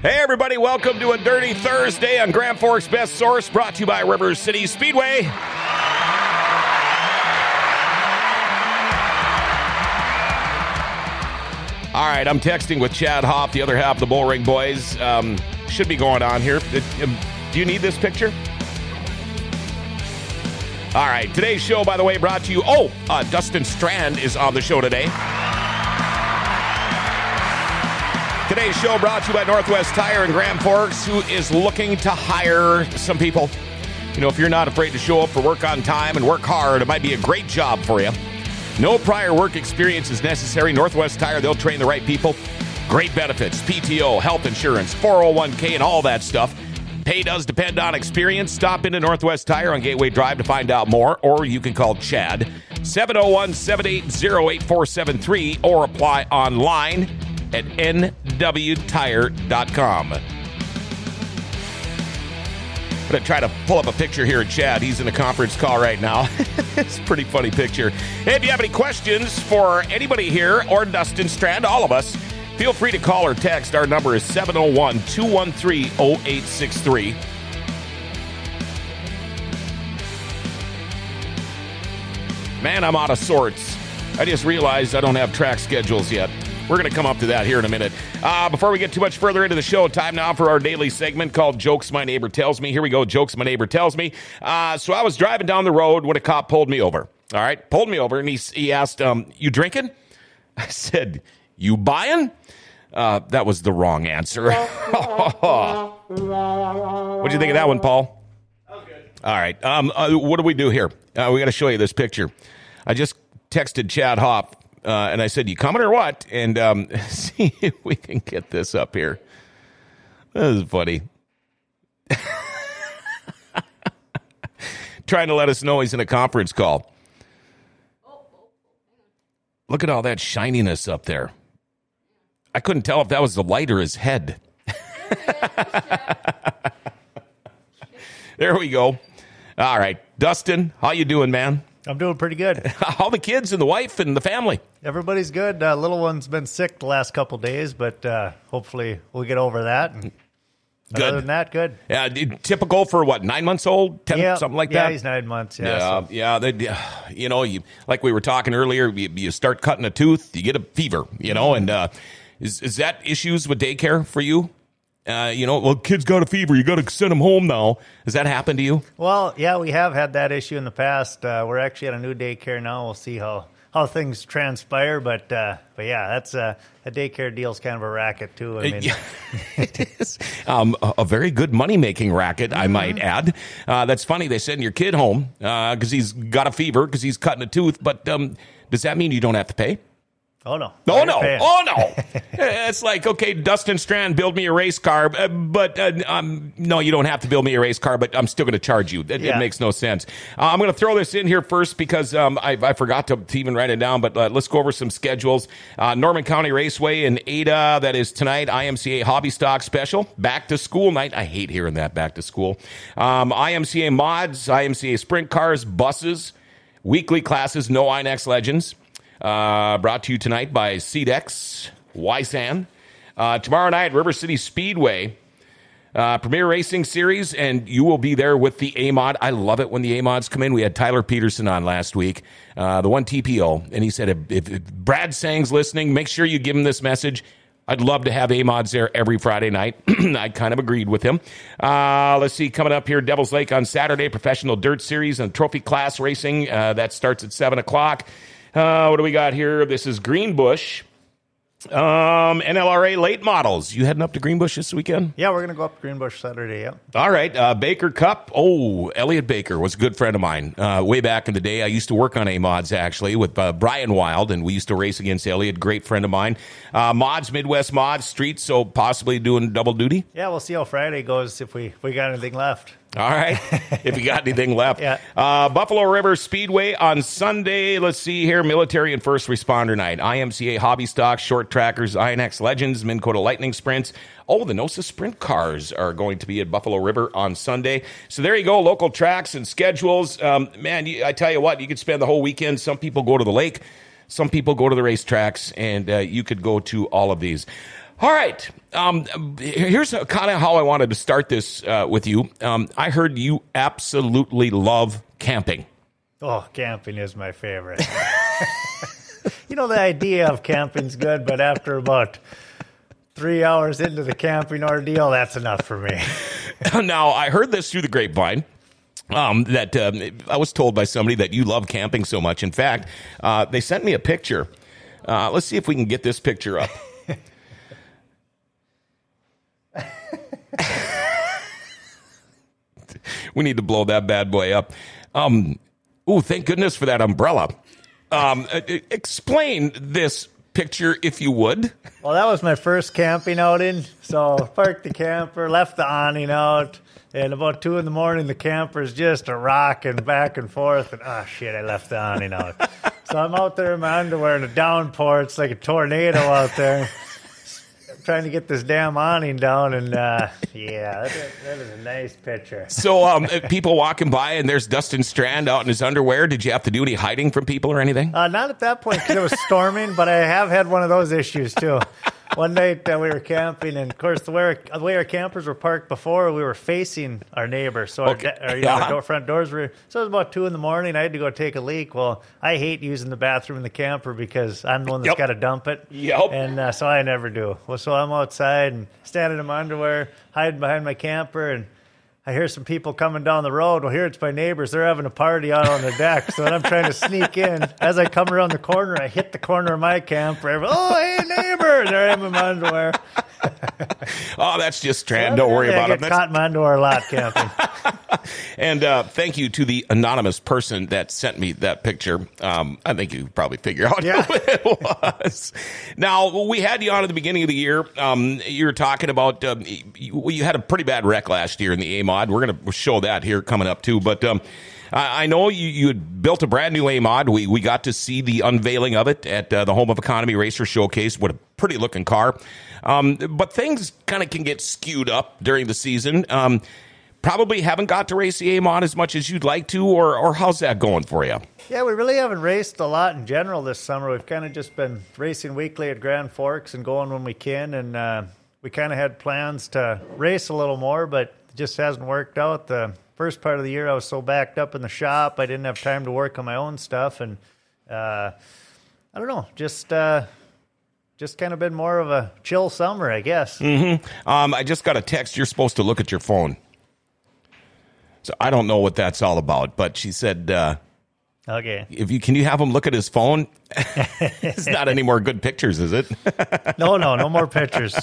Hey, everybody, welcome to a Dirty Thursday on Grand Forks Best Source, brought to you by River City Speedway. All right, I'm texting with Chad Hoff, the other half of the Bullring Boys. Should be going on here. Do you need this picture? All right, today's show, by the way, brought to you... Dustin Strand is on the show today. Today's show brought to you by Northwest Tire in Grand Forks, who is looking to hire some people. You know, if you're not afraid to show up for work on time and work hard, it might be a great job for you. No prior work experience is necessary. Northwest Tire, they'll train the right people. Great benefits, PTO, health insurance, 401k, and all that stuff. Pay does depend on experience. Stop into Northwest Tire on Gateway Drive to find out more, or you can call Chad, 701-780-8473, or apply online at nwtire.com. I'm going to try to pull up a picture here of Chad. He's in a conference call right now. It's a pretty funny picture. Hey, if you have any questions for anybody here or Dustin Strand, all of us, feel free to call or text. Our number is 701-213-0863. Man, I'm out of sorts. I just realized I don't have track schedules yet. We're going to come up to that here in a minute. Before we get too much further into the show, time now for our daily segment called Jokes My Neighbor Tells Me. Here we go, Jokes My Neighbor Tells Me. So I was driving down the road when a cop pulled me over. All right, pulled me over, and he asked, you drinking? I said, you buying? That was the wrong answer. What'd you think of that one, Paul? That was good. All right, what do we do here? We got to show you this picture. I just texted Chad Hoff. And I said, you coming or what? And see if we can get this up here. This is funny. Trying to let us know he's in a conference call. Look at all that shininess up there. I couldn't tell if that was the light or his head. There we go. All right. Dustin, how you doing, man? I'm doing pretty good. How the kids and the wife and the family? Everybody's good. Little one's been sick the last couple days, but hopefully we'll get over that. And good. Other than that, good. Yeah, typical for what, 9 months old, 10, something like that? Yeah, he's 9 months. You know, like we were talking earlier, you start cutting a tooth, you get a fever, you know, and is that issues with daycare for you? Kid's got a fever. You got to send him home now. Has that happened to you? Well, yeah, we have had that issue in the past. We're actually at a new daycare now. We'll see how things transpire. But yeah, that's a daycare deal's kind of a racket too. I mean, it is a very good money making racket, I might add. That's funny. They send your kid home because he's got a fever because he's cutting a tooth. But does that mean you don't have to pay? Oh, no. Oh, no. Oh, no. It's like, okay, Dustin Strand, build me a race car, but no, you don't have to build me a race car, but I'm still going to charge you. It makes no sense. I'm going to throw this in here first because I forgot to even write it down, but let's go over some schedules. Norman County Raceway in Ada, that is tonight, IMCA Hobby Stock Special, back to school night. I hate hearing that, back to school. IMCA Mods, IMCA Sprint Cars, buses, weekly classes, no INX Legends. Brought to you tonight by CEDEX, Wysan. Tomorrow night, River City Speedway, Premier Racing Series, and you will be there with the A-Mod. I love it when the A-Mods come in. We had Tyler Peterson on last week, the one TPO, and he said, if Brad Sang's listening, make sure you give him this message. I'd love to have A-Mods there every Friday night. I kind of agreed with him. Let's see, coming up here, Devil's Lake on Saturday, Professional Dirt Series and Trophy Class Racing. That starts at 7 o'clock. What do we got here? This is Greenbush. NLRA late models. You heading up to Greenbush this weekend? Yeah, we're going to go up to Greenbush Saturday, yeah. All right. Baker Cup. Oh, Elliot Baker was a good friend of mine. Way back in the day, I used to work on A-Mods, actually, with Brian Wild, and we used to race against Elliot. Great friend of mine. Mods, Midwest Mods, Streets, so possibly doing double duty? Yeah, we'll see how Friday goes if we got anything left. All right, if you got anything left. Yeah. Buffalo River Speedway on Sunday. Let's see here, Military and First Responder Night. IMCA Hobby Stock, Short Trackers, INX Legends, Minn Kota Lightning Sprints. Oh, the NOSA Sprint Cars are going to be at Buffalo River on Sunday. So there you go, local tracks and schedules. Man, I tell you what, you could spend the whole weekend. Some people go to the lake. Some people go to the racetracks, and you could go to all of these. All right. Here's kind of how I wanted to start this with you. I heard you absolutely love camping. Oh, camping is my favorite. You know, the idea of camping's good, but after about 3 hours into the camping ordeal, that's enough for me. Now, I heard this through the grapevine. That I was told by somebody that you love camping so much. In fact, they sent me a picture. Let's see if we can get this picture up. We need to blow that bad boy up. Thank goodness for that umbrella. Explain this picture, if you would. Well, that was my first camping outing. So parked the camper, left the awning out, and about 2 a.m, the camper's just rocking back and forth. And I left the awning out. So I'm out there in my underwear in a downpour. It's like a tornado out there. Trying to get this damn awning down, and that is a nice picture. So people walking by, and there's Dustin Strand out in his underwear. Did you have to do any hiding from people or anything? Not at that point because it was storming, but I have had one of those issues too. One night we were camping, and of course the way our campers were parked before, we were facing our neighbor, so our front doors were. So it was about 2 a.m. I had to go take a leak. Well, I hate using the bathroom in the camper because I'm the one that's got to dump it. Yep. And so I never do. Well, so I'm outside and standing in my underwear, hiding behind my camper, and I hear some people coming down the road. Well, here it's my neighbors. They're having a party out on the deck. So then I'm trying to sneak in. As I come around the corner, I hit the corner of my camper. Oh, hey, neighbor. There I am in my underwear. Oh, that's just Strand. Don't worry about it. I get caught in my underwear a lot camping. And thank you to the anonymous person that sent me that picture. I think you probably figure out who it was. Now, we had you on at the beginning of the year. You were talking about you had a pretty bad wreck last year in the A-Mod. We're going to show that here coming up, too. But I know you had built a brand new A-Mod. We got to see the unveiling of it at the Home of Economy Racer Showcase. What a pretty looking car. But things kind of can get skewed up during the season. Probably haven't got to race the A-Mod as much as you'd like to, or how's that going for you? Yeah, we really haven't raced a lot in general this summer. We've kind of just been racing weekly at Grand Forks and going when we can, and we kind of had plans to race a little more, but it just hasn't worked out. The first part of the year I was so backed up in the shop, I didn't have time to work on my own stuff, and I don't know, just kind of been more of a chill summer, I guess. Mm-hmm. I just got a text. You're supposed to look at your phone. So I don't know what that's all about, but she said, "Okay, can you have him look at his phone? It's not any more good pictures, is it?" No more pictures.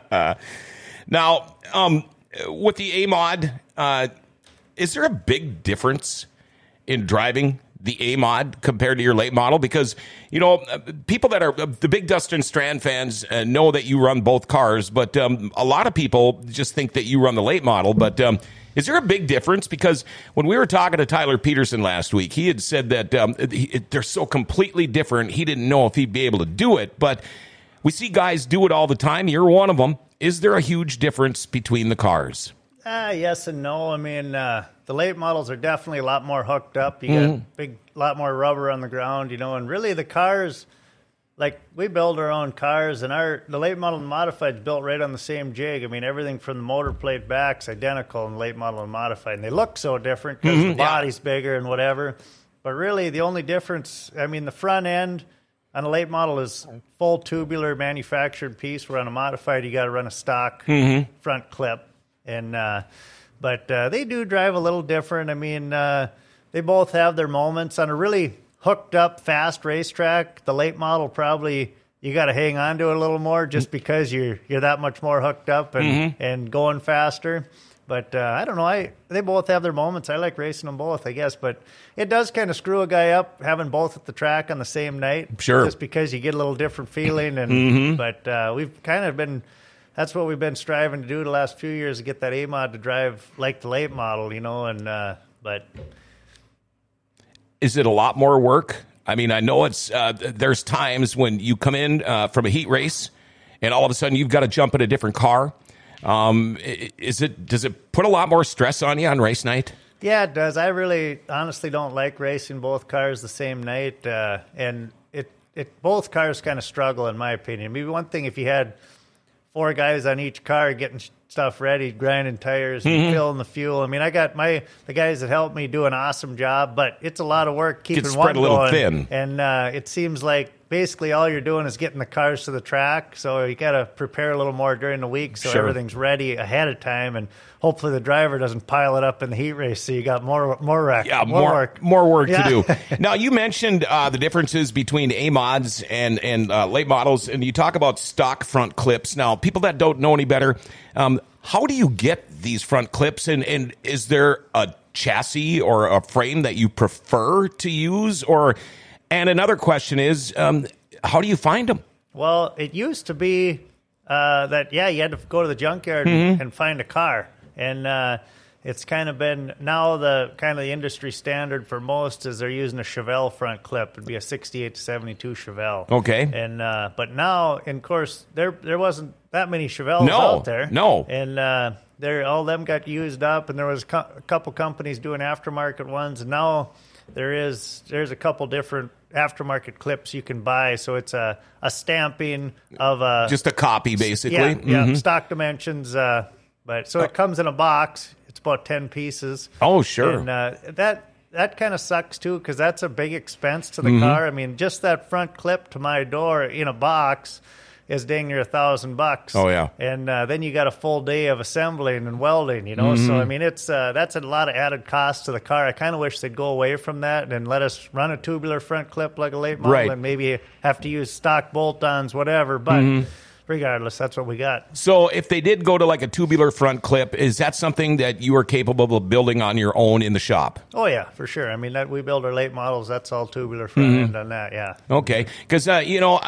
Now, with the A-Mod, is there a big difference in driving the A-Mod compared to your late model? Because, people that are the big Dustin Strand fans know that you run both cars, but a lot of people just think that you run the late model. But is there a big difference? Because when we were talking to Tyler Peterson last week, he had said that they're so completely different. He didn't know if he'd be able to do it, but we see guys do it all the time. You're one of them. Is there a huge difference between the cars? Yes and no. I mean, the late models are definitely a lot more hooked up. You got lot more rubber on the ground, and really the cars, like we build our own cars, and the late model and modified is built right on the same jig. I mean, everything from the motor plate back's identical in late model and modified, and they look so different because the body's bigger and whatever. But really, the only difference, I mean, the front end on a late model is full tubular manufactured piece. Where on a modified, you got to run a stock front clip. And but they do drive a little different. I mean, they both have their moments. On a really hooked up fast racetrack, the late model probably you got to hang on to it a little more just because you're that much more hooked up and going faster. But I don't know. They both have their moments. I like racing them both, I guess. But it does kind of screw a guy up having both at the track on the same night. Sure. Just because you get a little different feeling. And but we've kind of been. That's what we've been striving to do the last few years, to get that A-Mod to drive like the late model, and but is it a lot more work? I mean, I know it's there's times when you come in from a heat race and all of a sudden you've got to jump in a different car. Does it put a lot more stress on you on race night? Yeah, it does. I really honestly don't like racing both cars the same night, and both cars kind of struggle in my opinion. Maybe one thing, if you had 4 guys on each car getting stuff ready, grinding tires, and filling the fuel. I mean, I got the guys that help me do an awesome job, but it's a lot of work keeping one spread a little going. thin. And it seems like basically all you're doing is getting the cars to the track, so you got to prepare a little more during the week so everything's ready ahead of time, and hopefully the driver doesn't pile it up in the heat race, so you got more wreck. Yeah, more work to do. Now, you mentioned the differences between A-mods and late models, and you talk about stock front clips. Now, people that don't know any better, how do you get these front clips, and is there a chassis or a frame that you prefer to use? And another question is, how do you find them? Well, it used to be that, you had to go to the junkyard and find a car. And it's kind of been, now the industry standard for most is they're using a Chevelle front clip. It'd be a 68 to 72 Chevelle. Okay. And but now, and of course, there wasn't that many Chevelles out there. No. And all them got used up, and there was a couple companies doing aftermarket ones, and now there's a couple different aftermarket clips you can buy. So it's a stamping of just a copy, basically. Stock dimensions. But so it comes in a box. It's about 10 pieces. Oh, sure. And that kind of sucks too, because that's a big expense to the car. I mean, just that front clip to my door in a box is dang near $1,000. Oh, yeah. And then you got a full day of assembling and welding, So I mean, it's that's a lot of added cost to the car. I kind of wish they'd go away from that and let us run a tubular front clip like a late model, and maybe have to use stock bolt-ons, whatever. But regardless, that's what we got. So if they did go to like a tubular front clip, is that something that you are capable of building on your own in the shop? Oh, yeah, for sure. I mean, we build our late models. That's all tubular front end on that, yeah. Okay. Because, I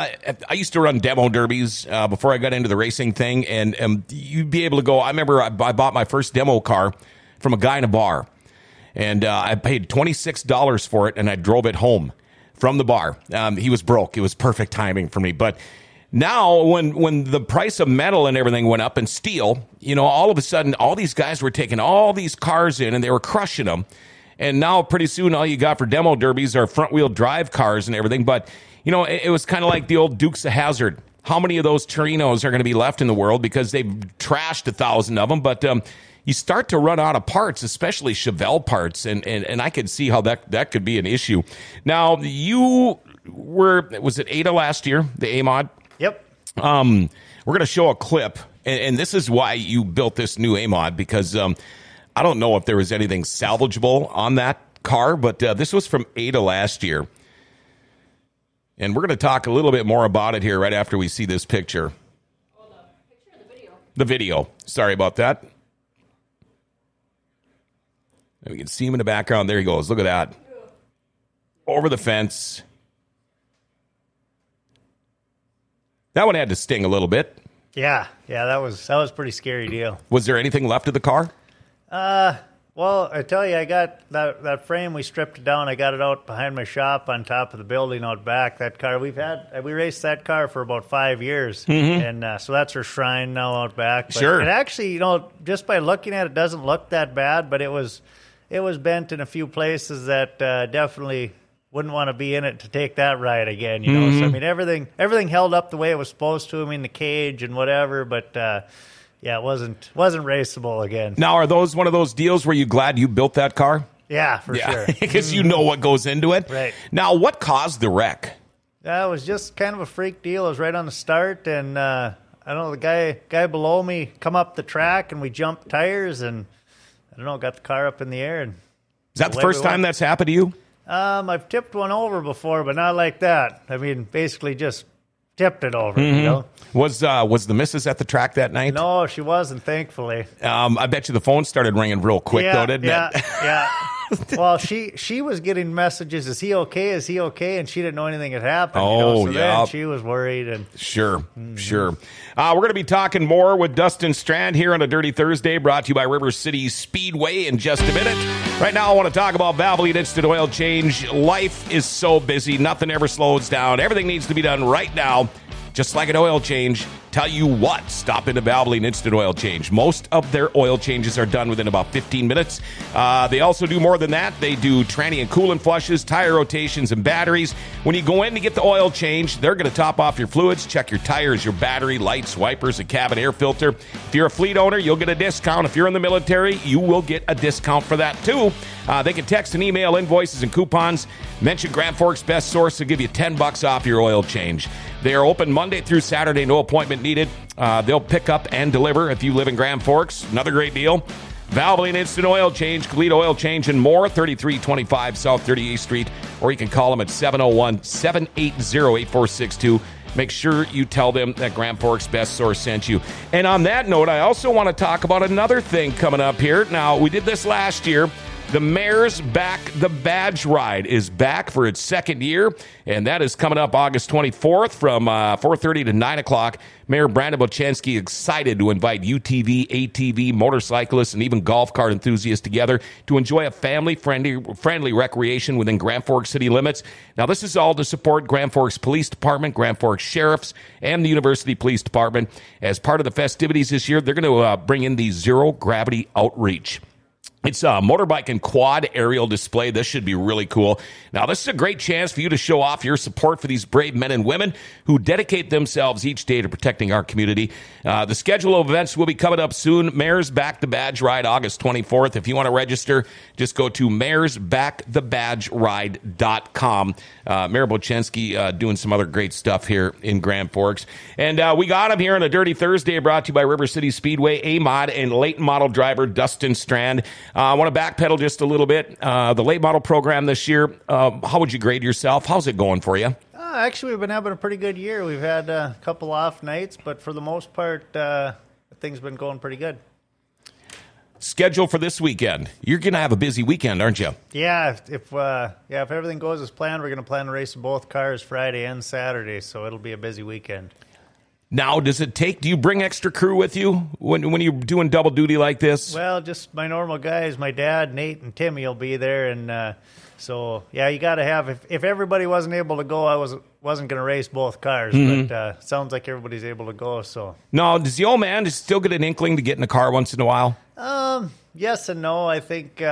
used to run demo derbies before I got into the racing thing, and you'd be able to go. I remember I bought my first demo car from a guy in a bar, and I paid $26 for it, and I drove it home from the bar. He was broke. It was perfect timing for me. But now, when the price of metal and everything went up, and steel, all of a sudden, all these guys were taking all these cars in, and they were crushing them. And now, pretty soon, all you got for demo derbies are front-wheel drive cars and everything. But, it was kind of like the old Dukes of Hazzard. How many of those Torinos are going to be left in the world? Because they've trashed 1,000 of them. But you start to run out of parts, especially Chevelle parts, and I could see how that could be an issue. Now, was it Ada last year, the A-Mod? Yep. We're going to show a clip, and this is why you built this new A-Mod, because I don't know if there was anything salvageable on that car, but this was from Ada last year. And we're going to talk a little bit more about it here right after we see this picture. Oh, the picture or the video? The video. Sorry about that. We can see him in the background. There he goes. Look at that. Over the fence. That one had to sting a little bit. Yeah, that was a pretty scary deal. Was there anything left of the car? Well, I tell you, I got that frame. We stripped it down. I got it out behind my shop on top of the building out back. That car we raced that car for about 5 years, and so that's her shrine now out back. But sure. It actually, just by looking at it, doesn't look that bad, but it was bent in a few places that definitely wouldn't want to be in it to take that ride again, So I mean, everything held up the way it was supposed to. I mean, the cage and whatever, but it wasn't raceable again. Now, are those one of those deals where you're glad you built that car? Yeah, for sure. Because you know what goes into it. Right. Now, what caused the wreck? It was just kind of a freak deal. It was right on the start, and I don't know, the guy below me come up the track, and we jumped tires, and I don't know, got the car up in the air. And is that the first time that's happened to you? I've tipped one over before, but not like that. I mean, basically just tipped it over, Was the missus at the track that night? No, she wasn't, thankfully. I bet you the phone started ringing real quick, though, didn't it? Yeah. Well, she was getting messages, is he okay? Is he okay? And she didn't know anything had happened. So then she was worried. And Sure. We're going to be talking more with Dustin Strand here on a Dirty Thursday, brought to you by River City Speedway in just a minute. Right now, I want to talk about Valvoline Instant Oil Change. Life is so busy. Nothing ever slows down. Everything needs to be done right now, just like an oil change. Tell you what, stop into Valvoline Instant Oil Change. Most of their oil changes are done within about 15 minutes. They also do more than that. They do tranny and coolant flushes, tire rotations, and batteries. When you go in to get the oil change, they're going to top off your fluids, check your tires, your battery, lights, wipers, and cabin air filter. If you're a fleet owner, you'll get a discount. If you're in the military, you will get a discount for that too. They can text and email invoices and coupons. Mention Grand Forks Best Source to give you $10 off your oil change. They are open Monday through Saturday, no appointment needed. They'll pick up and deliver if you live in Grand Forks. Another great deal. Valvoline Instant Oil Change, complete oil change and more, 3325 South 38th Street, or you can call them at 701-780-8462. Make sure you tell them that Grand Forks Best Source sent you. And on that note, I also want to talk about another thing coming up here. Now, we did this last year. The Mayor's Back the Badge Ride is back for its second year, and that is coming up August 24th from 4:30 to 9 o'clock. Mayor Brandon Bochenski excited to invite UTV, ATV, motorcyclists, and even golf cart enthusiasts together to enjoy a family-friendly recreation within Grand Forks city limits. Now, this is all to support Grand Forks Police Department, Grand Forks Sheriffs, and the University Police Department. As part of the festivities this year, they're going to bring in the Zero Gravity Outreach. It's a motorbike and quad aerial display. This should be really cool. Now, this is a great chance for you to show off your support for these brave men and women who dedicate themselves each day to protecting our community. The schedule of events will be coming up soon. Mayor's Back the Badge Ride, August 24th. If you want to register, just go to mayorsbackthebadgeride.com. Mayor Bochenski doing some other great stuff here in Grand Forks. And we got him here on a Dirty Thursday, brought to you by River City Speedway, A-Mod, and late model driver Dustin Strand. I want to backpedal just a little bit. The late model program this year, how would you grade yourself? How's it going for you? Actually, we've been having a pretty good year. We've had a couple off nights, but for the most part, things have been going pretty good. Schedule for this weekend. You're going to have a busy weekend, aren't you? Yeah, if everything goes as planned, we're going to plan to race both cars Friday and Saturday, so it'll be a busy weekend. Now, do you bring extra crew with you when you're doing double duty like this? Well, just my normal guys. My dad, Nate, and Timmy will be there, and so yeah, you got to have. If everybody wasn't able to go, I wasn't going to race both cars. Mm-hmm. But sounds like everybody's able to go. So no, does the old man still get an inkling to get in a car once in a while? Yes and no. I think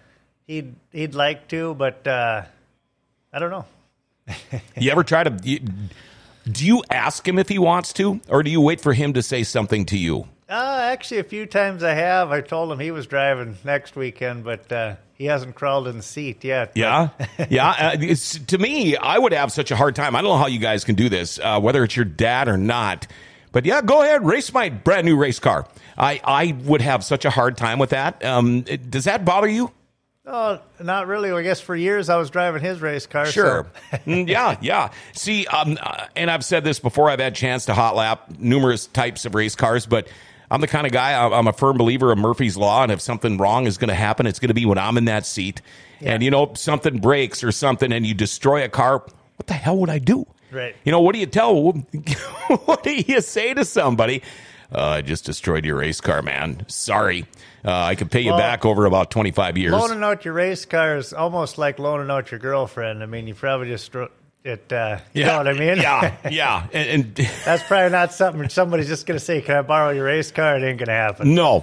he'd like to, but I don't know. You ever try to? Do you ask him if he wants to, or do you wait for him to say something to you? Actually, a few times I have. I told him he was driving next weekend, but he hasn't crawled in the seat yet. Yeah? Yeah. To me, I would have such a hard time. I don't know how you guys can do this, whether it's your dad or not. But yeah, go ahead, race my brand new race car. I would have such a hard time with that. Does that bother you? Oh, not really. I guess for years I was driving his race car. Sure. So. Yeah. See, and I've said this before, I've had a chance to hot lap numerous types of race cars, but I'm the kind of guy, I'm a firm believer of Murphy's Law, and if something wrong is going to happen, it's going to be when I'm in that seat. Yeah. And, something breaks or something and you destroy a car, what the hell would I do? Right. What do you tell? What do you say to somebody? I just destroyed your race car, man. Sorry. I could pay you back over about 25 years. Loaning out your race car is almost like loaning out your girlfriend. I mean, you probably just you know what I mean? Yeah. And that's probably not something somebody's just going to say, can I borrow your race car? It ain't going to happen. No.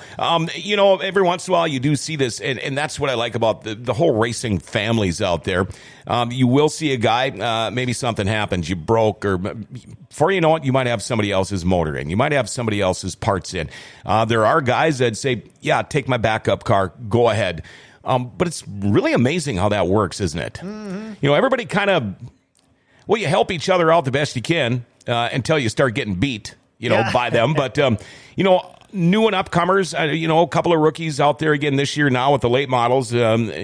Every once in a while you do see this, and that's what I like about the whole racing families out there. You will see a guy, maybe something happens, you broke, or before you know it, you might have somebody else's motor in. You might have somebody else's parts in. There are guys that say, yeah, take my backup car, go ahead. But it's really amazing how that works, isn't it? Mm-hmm. Everybody kind of, you help each other out the best you can until you start getting beat, by them. But, new and upcomers, a couple of rookies out there again this year now with the late models.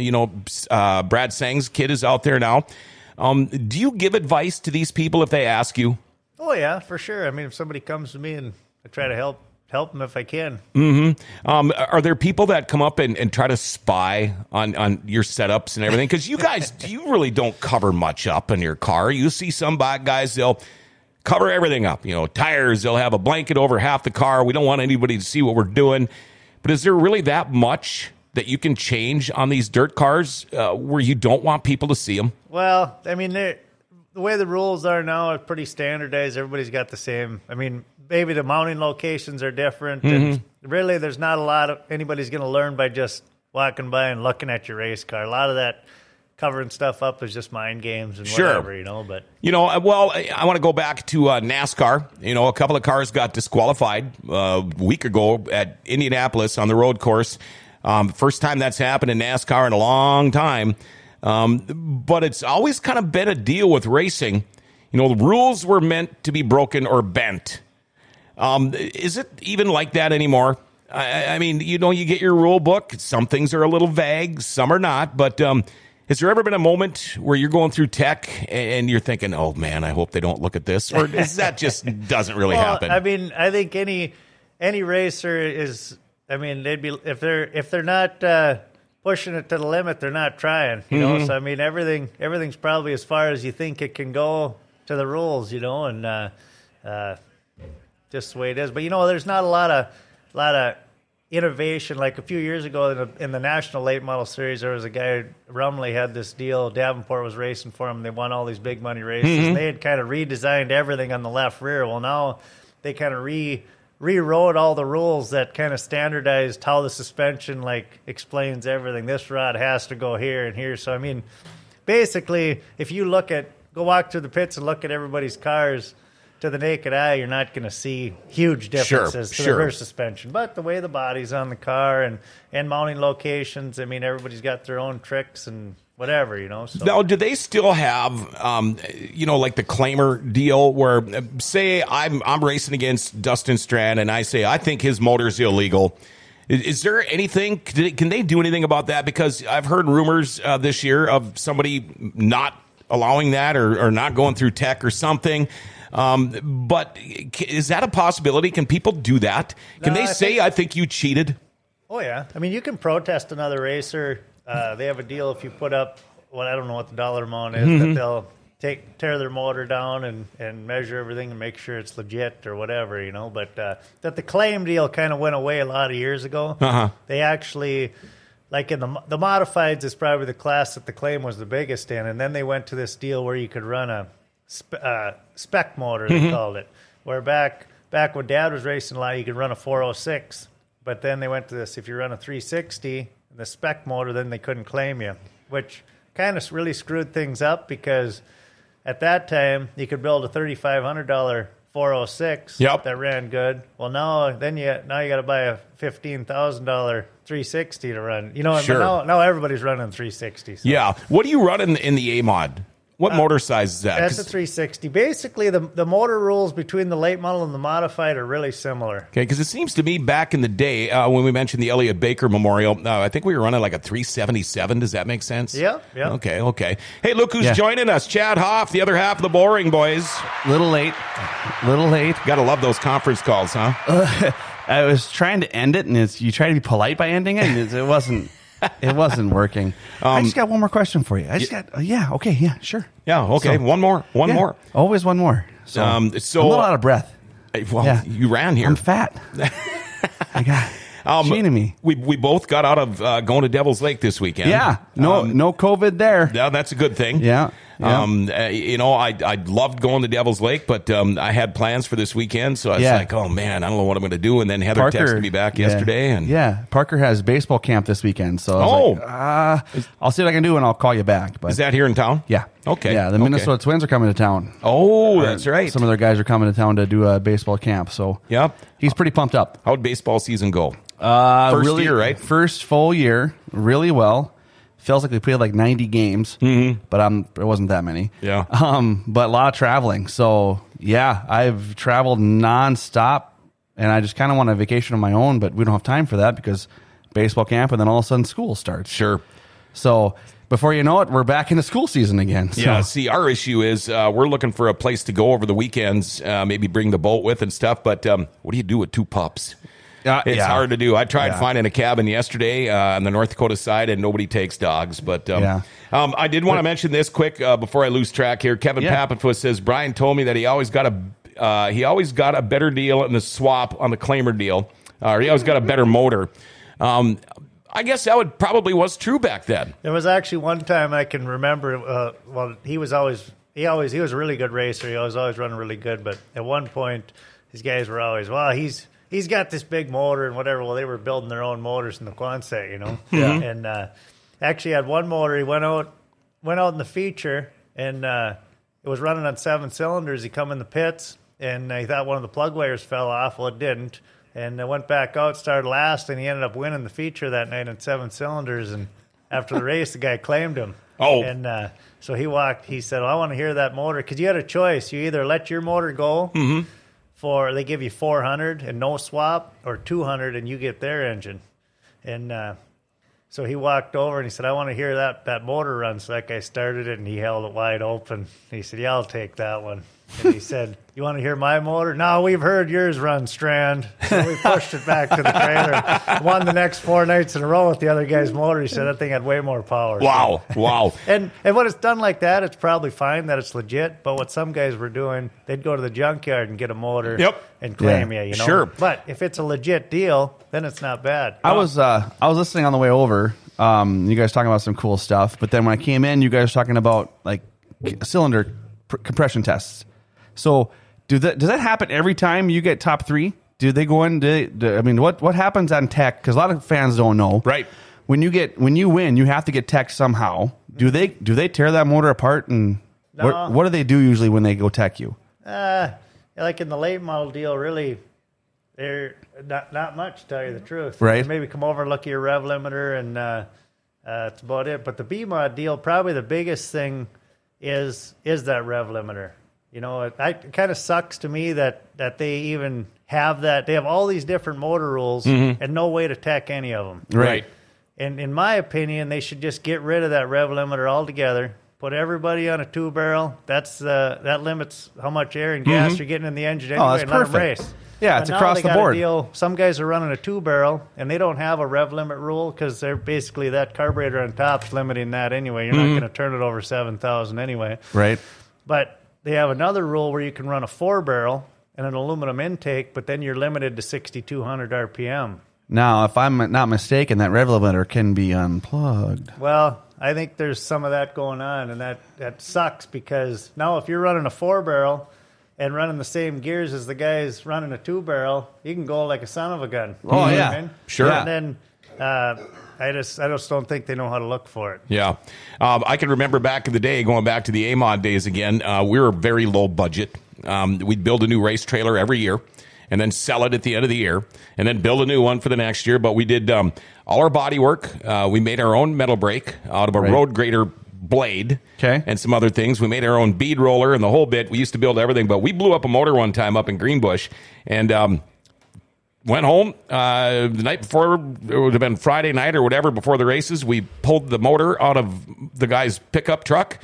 Brad Sang's kid is out there now. Do you give advice to these people if they ask you? Oh, yeah, for sure. I mean, if somebody comes to me and I try to help them if I can. Mm-hmm. Are there people that come up and try to spy on your setups and everything? Because you guys, you really don't cover much up in your car. You see some guys, they'll cover everything up. Tires, they'll have a blanket over half the car. We don't want anybody to see what we're doing. But is there really that much that you can change on these dirt cars where you don't want people to see them? Well, I mean, the way the rules are now are pretty standardized. Everybody's got the same. I mean, maybe the mounting locations are different. And really, there's not a lot of anybody's going to learn by just walking by and looking at your race car. A lot of that covering stuff up is just mind games and whatever, But well, I want to go back to NASCAR. A couple of cars got disqualified a week ago at Indianapolis on the road course. First time that's happened in NASCAR in a long time. But it's always kind of been a deal with racing. The rules were meant to be broken or bent. Is it even like that anymore? I mean, you get your rule book. Some things are a little vague, some are not. But has there ever been a moment where you're going through tech and you're thinking, oh, man, I hope they don't look at this? Or is that just doesn't really happen? I mean, I think any racer is, I mean, they'd be, if they're not pushing it to the limit, they're not trying, So, I mean, everything's probably as far as you think it can go to the rules, and just the way it is. But, there's not a lot of innovation. Like a few years ago in the National Late Model Series, there was a guy, Rumley had this deal. Davenport was racing for him. They won all these big money races. And they had kind of redesigned everything on the left rear. Well, now they kind of rewrote all the rules that kind of standardized how the suspension explains everything. This rod has to go here and here. So, I mean, basically, if you go walk through the pits and look at everybody's cars, to the naked eye, you're not going to see huge differences to the rear suspension. But the way the body's on the car and mounting locations, I mean, everybody's got their own tricks and whatever, So. Now, do they still have, like the claimer deal where, say, I'm racing against Dustin Strand and I say, I think his motor's illegal. Is there anything, can they do anything about that? Because I've heard rumors this year of somebody not allowing that or not going through tech or something. But is that a possibility? Can people do that? Can they say, I think you cheated? Oh, yeah. I mean, you can protest another racer. They have a deal if you put up, I don't know what the dollar amount is, that they'll tear their motor down and measure everything and make sure it's legit or whatever, But that the claim deal kind of went away a lot of years ago. They actually, like in the modifieds is probably the class that the claim was the biggest in, and then they went to this deal where you could run a spec motor, they called it, where back when Dad was racing a lot, you could run a 406, but then they went to this, if you run a 360, the spec motor, then they couldn't claim you, which kind of really screwed things up because at that time, you could build a $3,500 406 that ran good. Well, now you got to buy a $15,000 360 to run. Now everybody's running 360. So. Yeah. What do you run in the A-Mod? What motor size is that? That's a 360. Basically, the motor rules between the late model and the modified are really similar. Okay, because it seems to me back in the day, when we mentioned the Elliott Baker Memorial, I think we were running like a 377. Does that make sense? Yeah. Okay. Hey, look who's joining us. Chad Hoff, the other half of the Boring Boys. Little late. Gotta love those conference calls, huh? I was trying to end it, and you try to be polite by ending it, and it wasn't... It wasn't working. I just got one more question for you. Sure. Yeah, okay. So, one more. Always one more. So, I'm a little out of breath. Well, you ran here. I'm fat. I got cheating me. We both got out of going to Devil's Lake this weekend. Yeah. No COVID there. Yeah, that's a good thing. Yeah. I loved going to Devil's Lake, but I had plans for this weekend, so I was like, oh man, I don't know what I'm going to do. And then Heather texted me back yesterday, and Parker has baseball camp this weekend, so I was like, I'll see what I can do, and I'll call you back. But is that here in town? Yeah. Okay. Yeah, the Minnesota Twins are coming to town. Oh, that's right. Some of their guys are coming to town to do a baseball camp, so he's pretty pumped up. How'd baseball season go? First year, right? First full year, really well. Feels like we played like 90 games, but it wasn't that many. Yeah. But a lot of traveling. So, I've traveled nonstop, and I just kind of want a vacation of my own, but we don't have time for that because baseball camp, and then all of a sudden school starts. Sure. So, before you know it, we're back into school season again. So. Yeah, see, our issue is we're looking for a place to go over the weekends, maybe bring the boat with and stuff, but what do you do with two pups? It's hard to do. I tried finding a cabin yesterday on the North Dakota side, and nobody takes dogs. But I did want to mention this quick before I lose track here. Kevin Papenfuss says Brian told me that he always got a better deal in the swap on the claimer deal, or he always got a better motor. I guess that probably was true back then. There was actually one time I can remember. He was a really good racer. He was always running really good. But at one point, these guys were always, well, he's got this big motor and whatever. Well, they were building their own motors in the Quonset, you know. Yeah. And actually had one motor. He went out in the feature, and it was running on 7 cylinders. He come in the pits, and he thought one of the plug wires fell off. Well, it didn't. And went back out, started last, and he ended up winning the feature that night in 7 cylinders. And after the race, the guy claimed him. Oh. And so he said, well, I want to hear that motor. Because you had a choice. You either let your motor go they give you 400 and no swap, or 200 and you get their engine. And so he walked over and he said, I want to hear that motor run. So that guy started it and he held it wide open. He said, yeah, I'll take that one. And he said, you want to hear my motor? No, we've heard yours run, Strand. So we pushed it back to the trailer. Won the next 4 nights in a row with the other guy's motor. He said that thing had way more power. Wow. Wow. And when it's done like that, it's probably fine that it's legit. But what some guys were doing, they'd go to the junkyard and get a motor and claim you know. Sure. But if it's a legit deal, then it's not bad. I was listening on the way over. You guys talking about some cool stuff, but then when I came in, you guys were talking about like cylinder compression tests. So does that happen every time you get top 3? Do they go in? I mean, what happens on tech? Because a lot of fans don't know. Right. When you win, you have to get tech somehow. Do they tear that motor apart? And No. what do they do usually when they go tech you? Like in the late model deal, really, they're not much, to tell you the truth. Right. They maybe come over and look at your rev limiter, and that's about it. But the B-mod deal, probably the biggest thing is that rev limiter. You know, it kind of sucks to me that they even have that. They have all these different motor rules and no way to tech any of them. Right. And in my opinion, they should just get rid of that rev limiter altogether. Put everybody on a 2-barrel. That limits how much air and gas you're getting in the engine anyway. That's and let them perfect. race. Yeah, But it's now across they the got a board. deal. Some guys are running a 2-barrel, and they don't have a rev limit rule because they're basically that carburetor on top's limiting that anyway. You're not going to turn it over 7,000 anyway. Right. But they have another rule where you can run a 4-barrel and an aluminum intake, but then you're limited to 6,200 RPM. Now, if I'm not mistaken, that rev limiter can be unplugged. Well, I think there's some of that going on, and that sucks because now if you're running a 4-barrel and running the same gears as the guys running a 2-barrel, you can go like a son of a gun. Oh, You know yeah. what I mean? Sure. And then I just don't think they know how to look for it. Yeah. I can remember back in the day, going back to the AMOD days again, we were very low budget. We'd build a new race trailer every year and then sell it at the end of the year and then build a new one for the next year. But we did all our body work. We made our own metal brake out of a road grader blade and some other things. We made our own bead roller and the whole bit. We used to build everything, but we blew up a motor one time up in Greenbush and went home the night before. It would have been Friday night or whatever before the races. We pulled the motor out of the guy's pickup truck,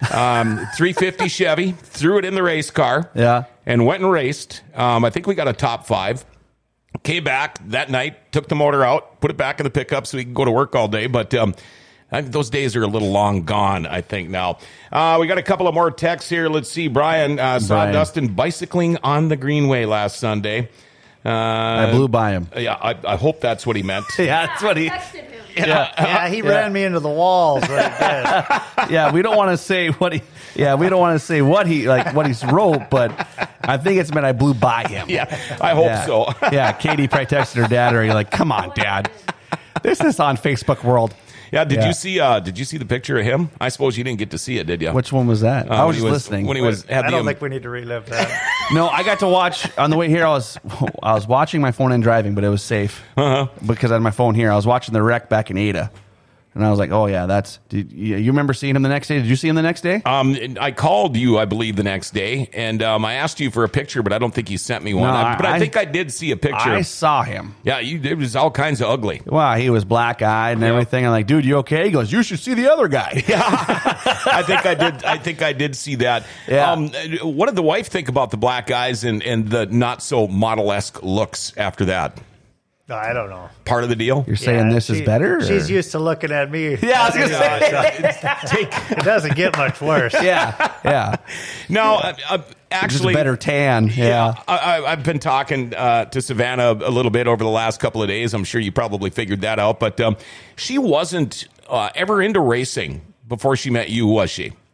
350 Chevy, threw it in the race car, and went and raced. I think we got a top 5. Came back that night, took the motor out, put it back in the pickup so we could go to work all day. But I think those days are a little long gone, I think, now. We got a couple of more texts here. Let's see. Brian saw Dustin bicycling on the Greenway last Sunday. I blew by him. Yeah, I hope that's what he meant. Yeah, that's what he... Texted him. Yeah, he ran me into the walls. Yeah, we don't want to say what he. Yeah, we don't want to say what he wrote, but I think it's meant I blew by him. Yeah, I hope so. Yeah, Katie probably texted her dad, or you're like, "Come on, Dad, this is on Facebook World." Yeah, did you see the picture of him? I suppose you didn't get to see it, did you? Which one was that? I was just listening. When he was. I don't think we need to relive that. No, I got to watch on the way here. I was watching my phone and driving, but it was safe because I had my phone here. I was watching the wreck back in Ada, and I was like, "Oh yeah, that's." You remember seeing him the next day? Did you see him the next day? I called you, I believe, the next day, and I asked you for a picture, but I don't think you sent me one. But I think I did see a picture. I saw him. Yeah, it was all kinds of ugly. Wow, he was black eyed and everything. I'm like, "Dude, you okay?" He goes, "You should see the other guy." Yeah, I think I did see that. Yeah. What did the wife think about the black eyes and the not so model-esque looks after that? I don't know. Part of the deal? You're saying this is better? Or? She's used to looking at me. Yeah, I was going to say. It doesn't get much worse. Yeah. No, actually. Just a better tan. Yeah. I've been talking to Savannah a little bit over the last couple of days. I'm sure you probably figured that out. But she wasn't ever into racing before she met you, was she?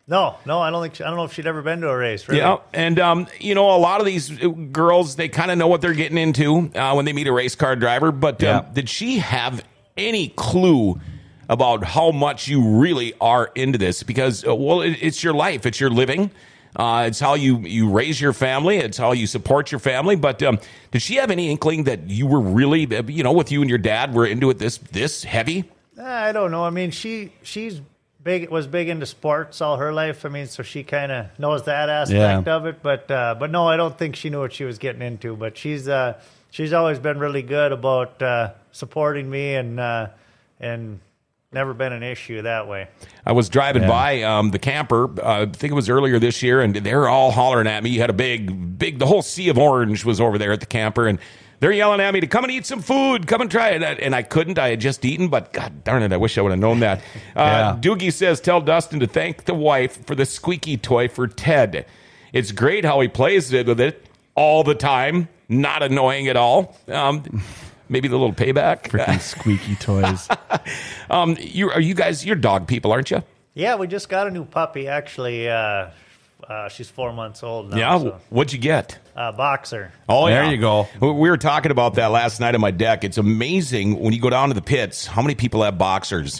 No, I don't know if she'd ever been to a race. Really. Yeah, and a lot of these girls, they kind of know what they're getting into when they meet a race car driver. But did she have any clue about how much you really are into this? Because it's your life, it's your living. It's how you raise your family. It's how you support your family. But did she have any inkling that you were really, with you and your dad were into it this heavy? I don't know. I mean, she's was big into sports all her life. I mean, so she kind of knows that aspect of it. But no, I don't think she knew what she was getting into. But she's always been really good about supporting me and never been an issue that way. I was driving by the camper, I think it was earlier this year, and they're all hollering at me. You had a big, the whole sea of orange was over there at the camper, and they're yelling at me to come and eat some food, come and try it. And I couldn't. I had just eaten, but God darn it, I wish I would have known that. Doogie says, tell Dustin to thank the wife for the squeaky toy for Ted. It's great how he plays with it all the time. Not annoying at all. Maybe the little payback. Freaking squeaky toys. You're dog people, aren't you? Yeah, we just got a new puppy, actually. She's 4 months old now. Yeah, so. What'd you get? Boxer. Oh, there you go. We were talking about that last night on my deck. It's amazing when you go down to the pits, how many people have boxers.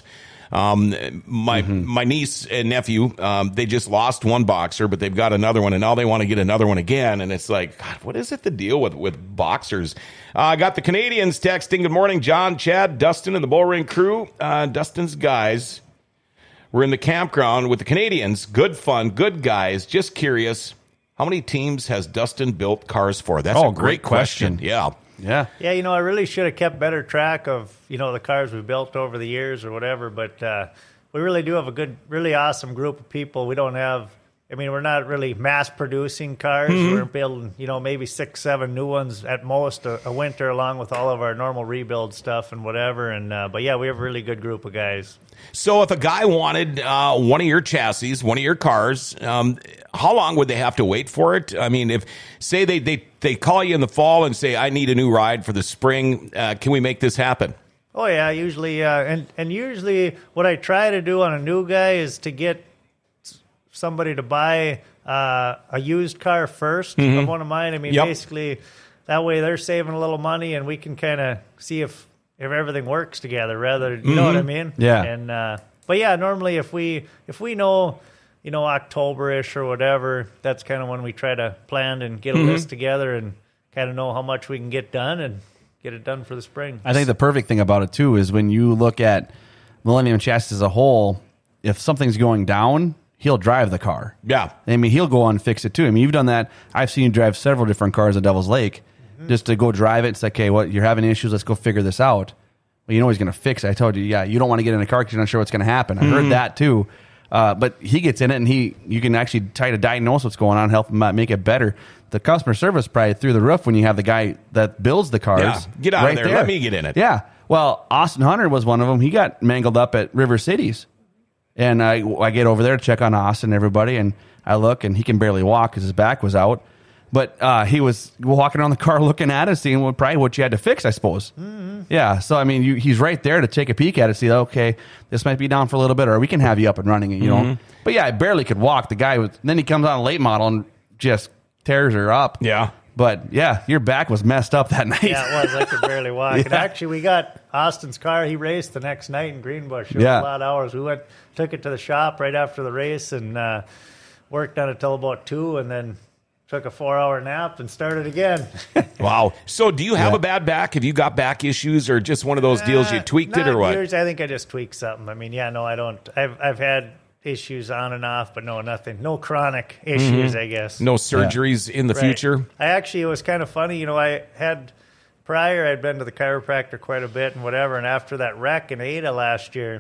My niece and nephew, they just lost one boxer, but they've got another one, and now they want to get another one again. And it's like, God, what is it the deal with boxers? I got the Canadians texting. Good morning, John, Chad, Dustin, and the Bullring crew. Dustin's guys were in the campground with the Canadians. Good fun, good guys. Just curious, how many teams has Dustin built cars for? That's a great question. Yeah. Yeah, I really should have kept better track of, the cars we built over the years or whatever, but we really do have a good, really awesome group of people. We don't have, we're not really mass producing cars. We're building, maybe 6-7 new ones at most a winter, along with all of our normal rebuild stuff and whatever. And but yeah, we have a really good group of guys. So if a guy wanted one of your chassis, one of your cars, how long would they have to wait for it? I mean, if say they call you in the fall and say, I need a new ride for the spring, can we make this happen? Oh yeah, usually, and usually what I try to do on a new guy is to get somebody to buy a used car first of one of mine. Basically, that way they're saving a little money, and we can kind of see if everything works together. Rather, you know what I mean? Yeah. And but yeah, normally if we know, October-ish or whatever, that's kind of when we try to plan and get a list together and kind of know how much we can get done and get it done for the spring. I think the perfect thing about it too is when you look at Millennium Chassis as a whole, if something's going down, he'll drive the car. Yeah. He'll go on and fix it too. You've done that. I've seen you drive several different cars at Devil's Lake just to go drive it. It's like, okay, you're having issues. Let's go figure this out. Well, he's going to fix it. I told you, you don't want to get in a car because you're not sure what's going to happen. I heard that too. But he gets in it and you can actually try to diagnose what's going on, help him make it better. The customer service probably through the roof when you have the guy that builds the cars. Yeah. Get out of there. Let me get in it. Yeah. Well, Austin Hunter was one of them. He got mangled up at River Cities. And I get over there to check on Austin and everybody, and I look, and he can barely walk because his back was out. But he was walking around the car looking at it, seeing what you had to fix, I suppose. Mm-hmm. Yeah, so, he's right there to take a peek at it, see, okay, this might be down for a little bit, or we can have you up and running, you know. But, yeah, I barely could walk. The guy was, then he comes on a late model and just tears her up. Yeah. But, yeah, your back was messed up that night. Yeah, it was. I could barely walk. And actually, we got Austin's car. He raced the next night in Greenbush. It was a lot of hours. We took it to the shop right after the race and worked on it till about 2 and then took a 4-hour nap and started again. Wow. So do you have a bad back? Have you got back issues or just one of those deals you tweaked it or what? I think I just tweaked something. I don't. I've had issues on and off, but nothing. No chronic issues, I guess. No surgeries in the future? It was kind of funny. I'd been to the chiropractor quite a bit and whatever, and after that wreck in Ada last year,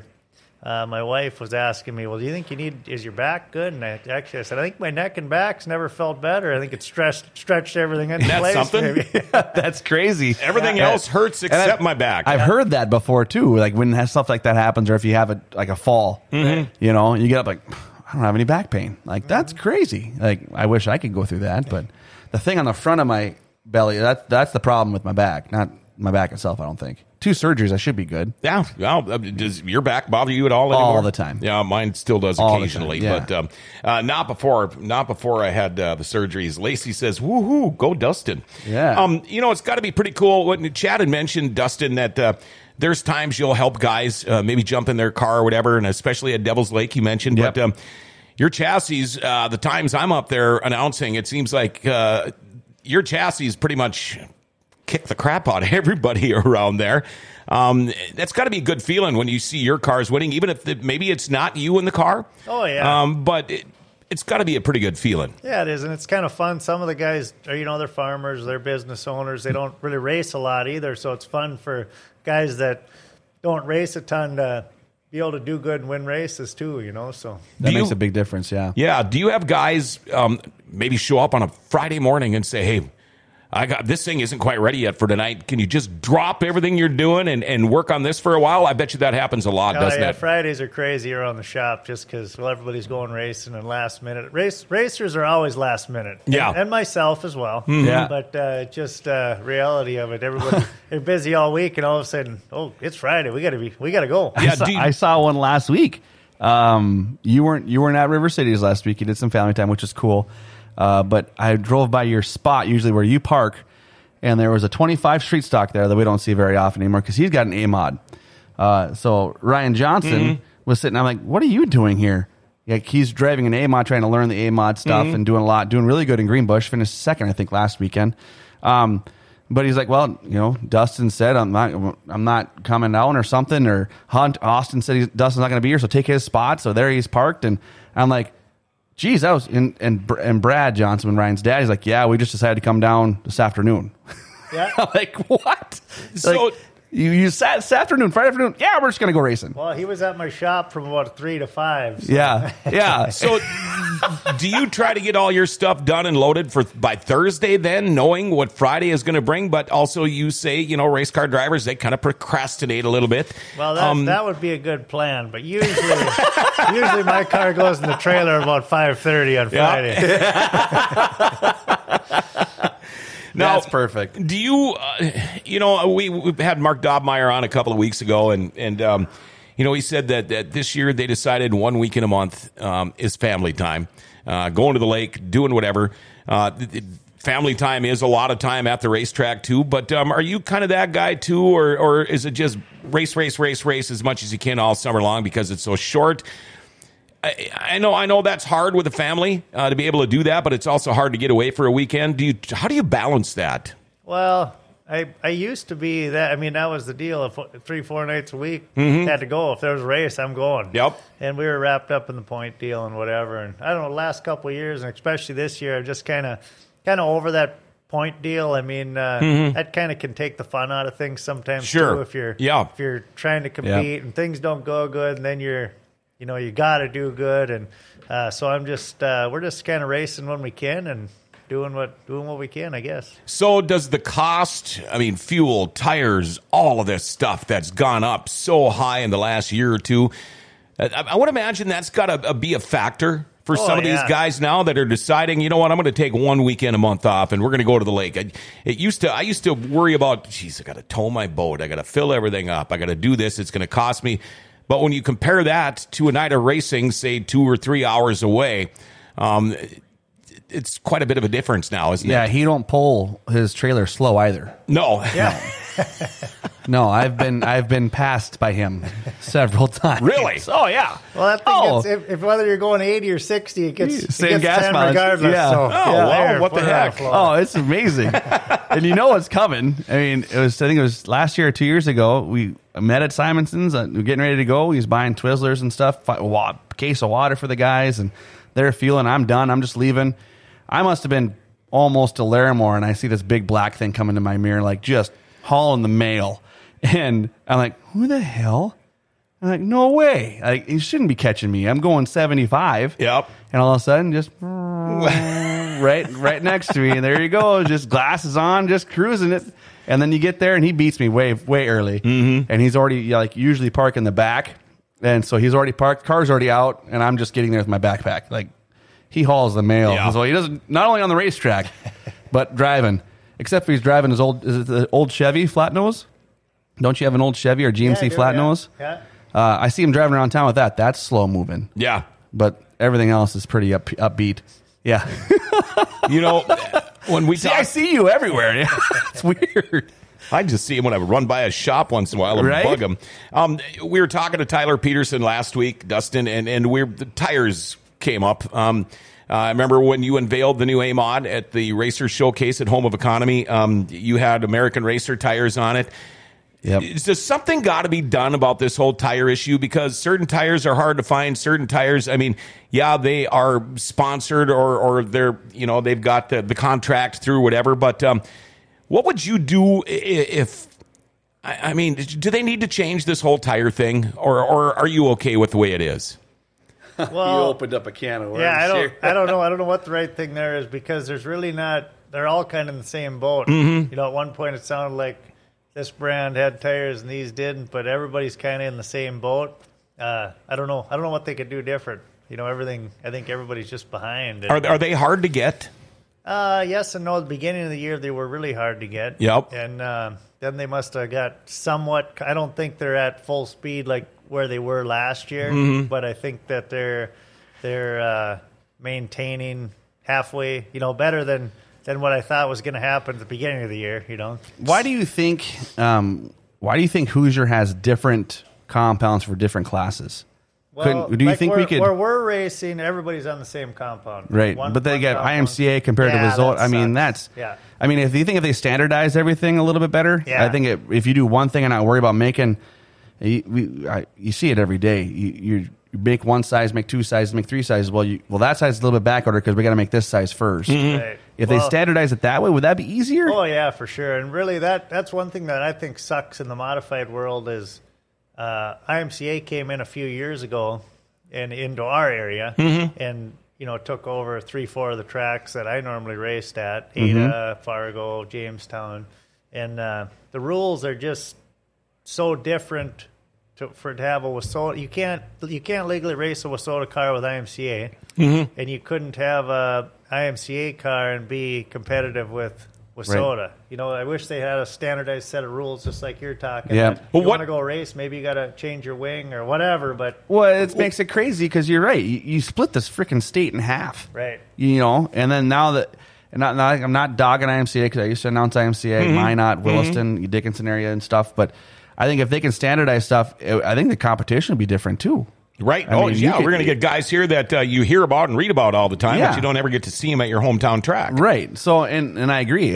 my wife was asking me, well, do you think is your back good? And I said, I think my neck and back's never felt better. I think it's stretched everything into place. That's something? That's crazy. Everything else hurts except my back. I've heard that before, too. Like when stuff like that happens or if you have a fall, you get up like, I don't have any back pain. Like, that's crazy. Like, I wish I could go through that. But the thing on the front of my belly, that's the problem with my back, not my back itself, I don't think. 2 surgeries, I should be good. Yeah. Well, does your back bother you at all anymore? All the time. Yeah, mine still does All the occasionally, time, yeah. but not before I had the surgeries. Lacey says, "Woohoo, go Dustin!" Yeah. It's got to be pretty cool. What Chad had mentioned, Dustin, that there's times you'll help guys maybe jump in their car or whatever, and especially at Devil's Lake, you mentioned, Yep. but your chassis, the times I'm up there announcing, it seems like your chassis pretty much kick the crap out of everybody around there. That's got to be a good feeling when you see your cars winning, even if maybe it's not you in the car. Oh, yeah. But it's got to be a pretty good feeling. Yeah, it is, and it's kind of fun. Some of the guys are, they're farmers, they're business owners. They don't really race a lot either, so it's fun for guys that don't race a ton to be able to do good and win races too, so. That makes a big difference, yeah. Yeah. Do you have guys maybe show up on a Friday morning and say, hey, this thing isn't quite ready yet for tonight. Can you just drop everything you're doing and work on this for a while? I bet you that happens a lot, doesn't it? Fridays are crazy around the shop just because everybody's going racing and last minute. Racers are always last minute. Yeah. And myself as well. Yeah. But just reality of it. Everybody, they're busy all week and all of a sudden, it's Friday. We got to go. Yeah, I saw one last week. You weren't at River Cities last week. You did some family time, which is cool. But I drove by your spot, usually where you park, and there was a 25 street stock there that we don't see very often anymore because he's got an A-mod. So Ryan Johnson was sitting. I'm like, what are you doing here? Like, he's driving an A-mod, trying to learn the A-mod stuff and doing really good in Greenbush. Finished second, I think, last weekend. But he's like, well, Dustin said I'm not coming down or something, or Austin said Dustin's not going to be here, so take his spot. So there he's parked, and I'm like, geez, that was and Brad Johnson, Ryan's dad, he's like, yeah, we just decided to come down this afternoon. Yeah. I'm like, what? So like, you sat this afternoon, Friday afternoon? Yeah, we're just gonna go racing. Well, he was at my shop from about 3 to 5. So. Yeah. So do you try to get all your stuff done and loaded by Thursday then, knowing what Friday is going to bring? But also you say, race car drivers, they kind of procrastinate a little bit. Well, that would be a good plan. But usually my car goes in the trailer about 5:30 on Friday. Now, that's perfect. Do you, we've had Mark Dobmeyer on a couple of weeks ago, and he said that this year they decided 1 week in a month is family time, going to the lake, doing whatever. Family time is a lot of time at the racetrack too. But are you kind of that guy too, or is it just race as much as you can all summer long because it's so short? I know that's hard with a family to be able to do that, but it's also hard to get away for a weekend. How do you balance that? Well, I used to be that. I mean, that was the deal. If 3-4 nights a week had to go. If there was a race, I'm going. Yep. And we were wrapped up in the point deal and whatever. And I don't know, the last couple of years, and especially this year, I'm just kind of over that point deal. I mean, that kind of can take the fun out of things sometimes. Sure. Too, if you're trying to compete and things don't go good, and then you got to do good. And so we're just kind of racing when we can and doing what we can, I guess. So does the cost, fuel, tires, all of this stuff that's gone up so high in the last year or two, I would imagine that's got to be a factor for some of these guys now that are deciding, you know what, I'm going to take 1 weekend a month off and we're going to go to the lake. I used to worry about, I got to tow my boat. I got to fill everything up. I got to do this. It's going to cost me. But when you compare that to a night of racing, say 2 or 3 hours away, it's quite a bit of a difference now, isn't it? Yeah, he don't pull his trailer slow either. No. Yeah. No, I've been passed by him several times. Really? Oh yeah. Well, that thing gets, if whether you're going 80 or 60, it gets Same gas 10 mileage. regardless. Yeah. So, wow, what the heck? Oh, it's amazing. And you know what's coming. I think it was last year or 2 years ago. We met at Simonson's. We were getting ready to go. He was buying Twizzlers and stuff, case of water for the guys, and they're feeling, I'm done. I'm just leaving. I must have been almost to Larimore, and I see this big black thing coming to my mirror, like just hauling the mail. And I'm like, who the hell? I'm like, no way. Like, he shouldn't be catching me. I'm going 75. Yep. And all of a sudden, just right next to me. And there you go. Just glasses on, just cruising it. And then you get there, and he beats me way early. Mm-hmm. And he's already, usually park in the back. And so he's already parked. Car's already out. And I'm just getting there with my backpack. Like, he hauls the mail. Yeah. So he doesn't, not only on the racetrack, but driving. Except for he's driving his old Chevy flat nose. Don't you have an old Chevy or GMC Yeah, I do, flat yeah. nose? Yeah. I see him driving around town with that. That's slow moving. Yeah. But everything else is pretty upbeat. Yeah. You know, when we See, talk, I see you everywhere. Yeah. It's weird. I just see him when I run by a shop once in a while and Right? bug him. We were talking to Tyler Peterson last week, Dustin, and the tires came up. I remember when you unveiled the new A-Mod at the Racer Showcase at Home of Economy. You had American Racer tires on it. Yep. Does something got to be done about this whole tire issue? Because certain tires are hard to find. Certain tires, I mean, yeah, they are sponsored or they're, they've got the contract through whatever. But what would you do if, I mean, do they need to change this whole tire thing? Or are you okay with the way it is? Well, You opened up a can of worms. yeah, I don't know. I don't know what the right thing there is because there's really not. They're all kind of in the same boat. Mm-hmm. At one point it sounded like this brand had tires and these didn't, but everybody's kind of in the same boat. I don't know. I don't know what they could do different. Everything. I think everybody's just behind. Are they hard to get? Yes and no. At the beginning of the year, they were really hard to get. Yep. And then they must have got somewhat. I don't think they're at full speed like where they were last year, but I think that they're maintaining halfway. Better than what I thought was going to happen at the beginning of the year. Why do you think Hoosier has different compounds for different classes? Well, do you think we could? Where we're racing, everybody's on the same compound. Right, but they get compound. IMCA compared Yeah, to Wazota. that I mean, sucks. that's. Yeah. I mean, if they standardize everything a little bit better, Yeah. I think if you do one thing and not worry about making, you see it every day. You make one size, make two sizes, make three sizes. Well, that size is a little bit back order because we got to make this size first. Right. If they standardize it that way, would that be easier? Oh yeah, for sure. And really, that's one thing that I think sucks in the modified world is IMCA came in a few years ago and into our area and took over 3-4 of the tracks that I normally raced at, Ada, Fargo, Jamestown, and the rules are just so different to have a Wazota. You can't legally race a Wazota car with IMCA, and you couldn't have a IMCA car and be competitive with Wazota. I wish they had a standardized set of rules, just like you're talking. Yeah. If Well, you want to go race, maybe you got to change your wing or whatever. But It makes it crazy because you're right. You split this freaking state in half. right, And then now that. And I'm not dogging IMCA because I used to announce IMCA, Minot, Williston, Dickinson area and stuff. But I think if they can standardize stuff, I think the competition would be different too. Right. I mean, We're going to get guys here that you hear about and read about all the time, Yeah. but you don't ever get to see them at your hometown track. Right. So, and I agree.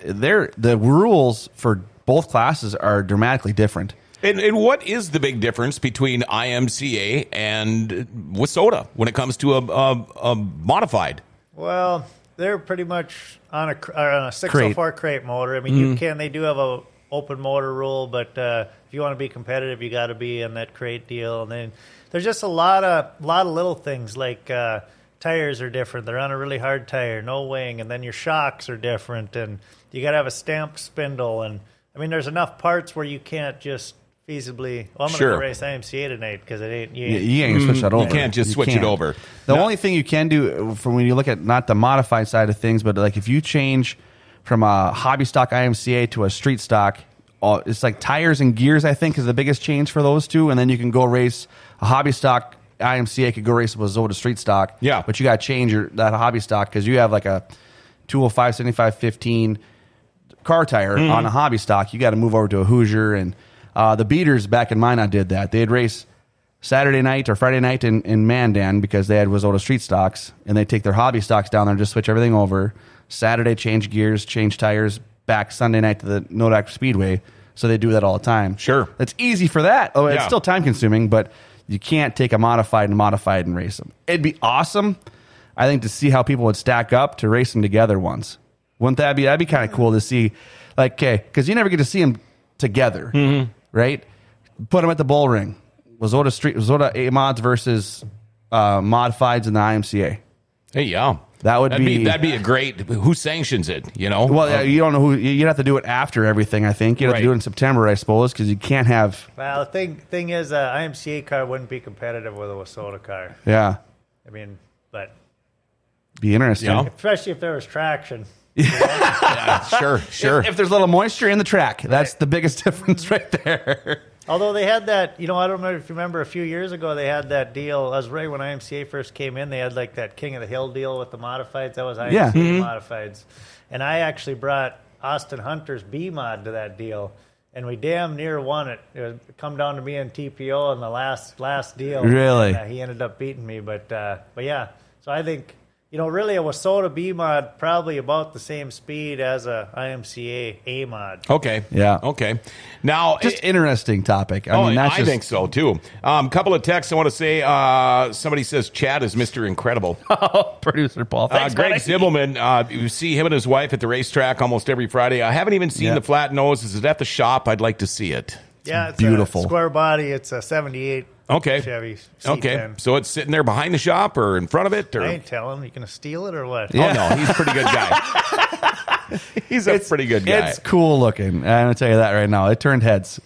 The rules for both classes are dramatically different. And what is the big difference between IMCA and Wazota when it comes to a modified? well, they're pretty much on a 604 crate motor. I mean, they do have a open motor rule, but if you want to be competitive, you got to be in that crate deal. And then there's just a lot of little things like tires are different. They're on a really hard tire, no wing, and then your shocks are different, and you got to have a stamped spindle. And I mean, there's enough parts where you can't just feasibly. Well, I'm going to go race IMCA tonight because it ain't. You ain't gonna switch that over. You can't just switch it over. The only thing you can do from when you look at not the modified side of things, but like if you change from a hobby stock IMCA to a street stock, it's like tires and gears, I think, is the biggest change for those two. And then you can go race a hobby stock IMCA could go race a Wazota street stock. Yeah. But you got to change that hobby stock because you have like a 205, 75, 15 car tire on a hobby stock. You got to move over to a Hoosier. And the beaters back in Minot did that. They'd race Saturday night or Friday night in Mandan because they had Wazota street stocks. And they take their hobby stocks down there and just switch everything over. Saturday, change gears, change tires, back Sunday night to the Nodak Speedway. So they do that all the time. Sure. It's easy for that. Oh, it's Yeah. still time consuming, but you can't take a modified and race them. It'd be awesome, I think, to see how people would stack up to race them together once. Wouldn't that be? That'd be kind of cool to see. Like, okay, because you never get to see them together, right? Put them at the bull ring. Wazota A-Mods versus modifieds in the IMCA. Hey, yeah. That'd be a great. Who sanctions it? Well, you don't know who. You'd have to do it after everything. I think you'd have to do it in September, I suppose, because you can't have. Well, the thing is, IMCA car wouldn't be competitive with a Wazota car. Yeah, I mean, but be interesting. Yeah. especially if there was traction. Yeah, sure. If there's a little moisture in the track, that's the biggest difference right there. Although they had that, I don't know if you remember a few years ago, they had that deal. I was right when IMCA first came in. They had like that King of the Hill deal with the modifieds. That was IMCA modifieds. And I actually brought Austin Hunter's B-Mod to that deal. And we damn near won it. It was come down to me and TPO in the last deal. Really? And, he ended up beating me. But yeah, so I think, really a Wasota B-Mod probably about the same speed as a IMCA A-Mod. Okay. Yeah. Okay. Now, Just interesting topic. I think so, too. Couple of texts I want to say. Somebody says Chad is Mr. Incredible. Producer Paul. Thanks, Greg buddy. Zibbelman, you see him and his wife at the racetrack almost every Friday. I haven't even seen the flat nose. Is it at the shop? I'd like to see it. Yeah, it's beautiful. A square body. It's a 78 Okay. Chevy C10. Okay. So it's sitting there behind the shop or in front of it? Or? I ain't telling. You going to steal it or what? Oh, no. He's a pretty good guy. He's a pretty good guy. It's cool looking. I'm going to tell you that right now. It turned heads.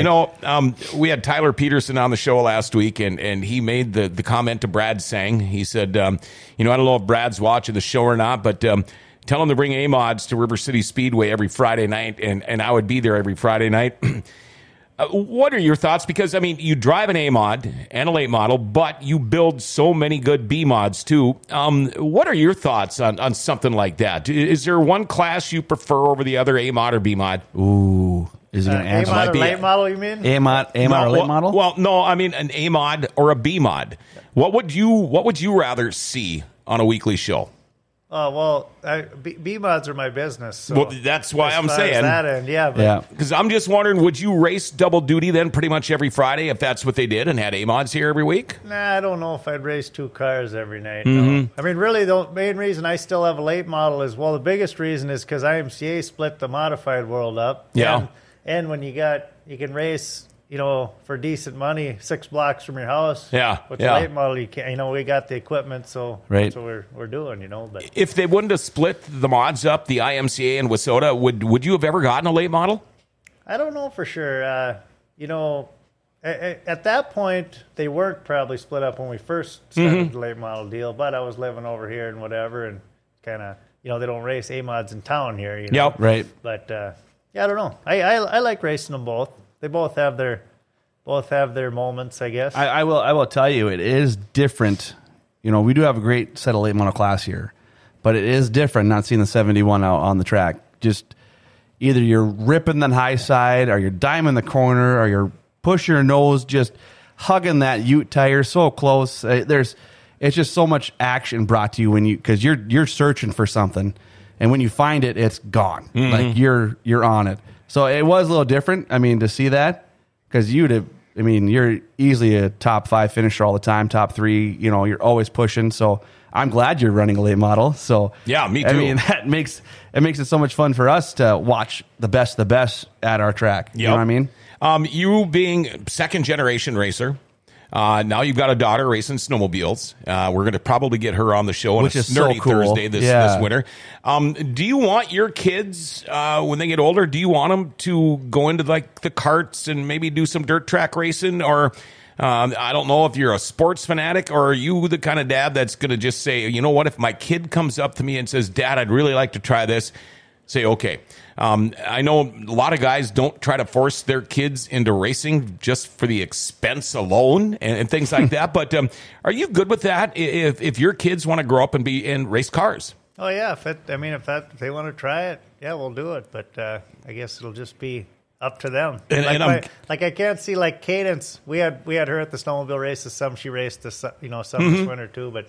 We had Tyler Peterson on the show last week, and he made the comment to Brad Sang. He said, I don't know if Brad's watching the show or not, but tell him to bring A-Mods to River City Speedway every Friday night, and I would be there every Friday night. What are your thoughts? Because, you drive an A-Mod and a late model, but you build so many good B-Mods, too. What are your thoughts on something like that? Is there one class you prefer over the other, A-Mod or B-Mod? Ooh. Is he going to answer? A-Mod or late model, you mean? A-Mod or late model? Well, no, an A-Mod or a B-Mod. What would you rather see on a weekly show? Oh, well, B-Mods are my business. So well, that's why I'm saying. That end, yeah. Because I'm just wondering, would you race double duty then pretty much every Friday if that's what they did and had A-Mods here every week? Nah, I don't know if I'd race two cars every night. No. Really, the main reason I still have a late model is, the biggest reason is because IMCA split the modified world up. Yeah. And when you can race, for decent money, 6 blocks from your house. Yeah. With the late model, you can't. We got the equipment, so that's what we're doing. But if they wouldn't have split the mods up, the IMCA and Wasota, would you have ever gotten a late model? I don't know for sure. At that point, they weren't probably split up when we first started the late model deal. But I was living over here and whatever, and kind of they don't race A-Mods in town here. Yep. Right. But I don't know. I like racing them both. They both have their moments, I guess. I will tell you, it is different. We do have a great set of late model class here, but it is different not seeing the 71 out on the track. Just either you're ripping the high side, or you're diming the corner, or you're pushing your nose, just hugging that Ute tire so close. It's just so much action brought to you because you're searching for something, and when you find it, it's gone. Like you're on it. So it was a little different. To see that, because you're easily a top 5 finisher all the time, top 3. You're always pushing. So I'm glad you're running a late model. So yeah, me too. That makes it so much fun for us to watch the best at our track. You know what I mean? You being second generation racer. Now you've got a daughter racing snowmobiles. We're going to probably get her on the show on a Nerdy Thursday this winter. Do you want your kids, when they get older, do you want them to go into like the karts and maybe do some dirt track racing? Or I don't know if you're a sports fanatic, or are you the kind of dad that's going to just say, you know what, if my kid comes up to me and says, Dad, I'd really like to try this, say, okay. I know a lot of guys don't try to force their kids into racing just for the expense alone and things like that. But are you good with that if your kids want to grow up and be in race cars? Oh yeah, if they want to try it, yeah, we'll do it. But I guess it'll just be up to them. I can't see like Cadence. We had her at the snowmobile races. Some she raced this some this winter too, but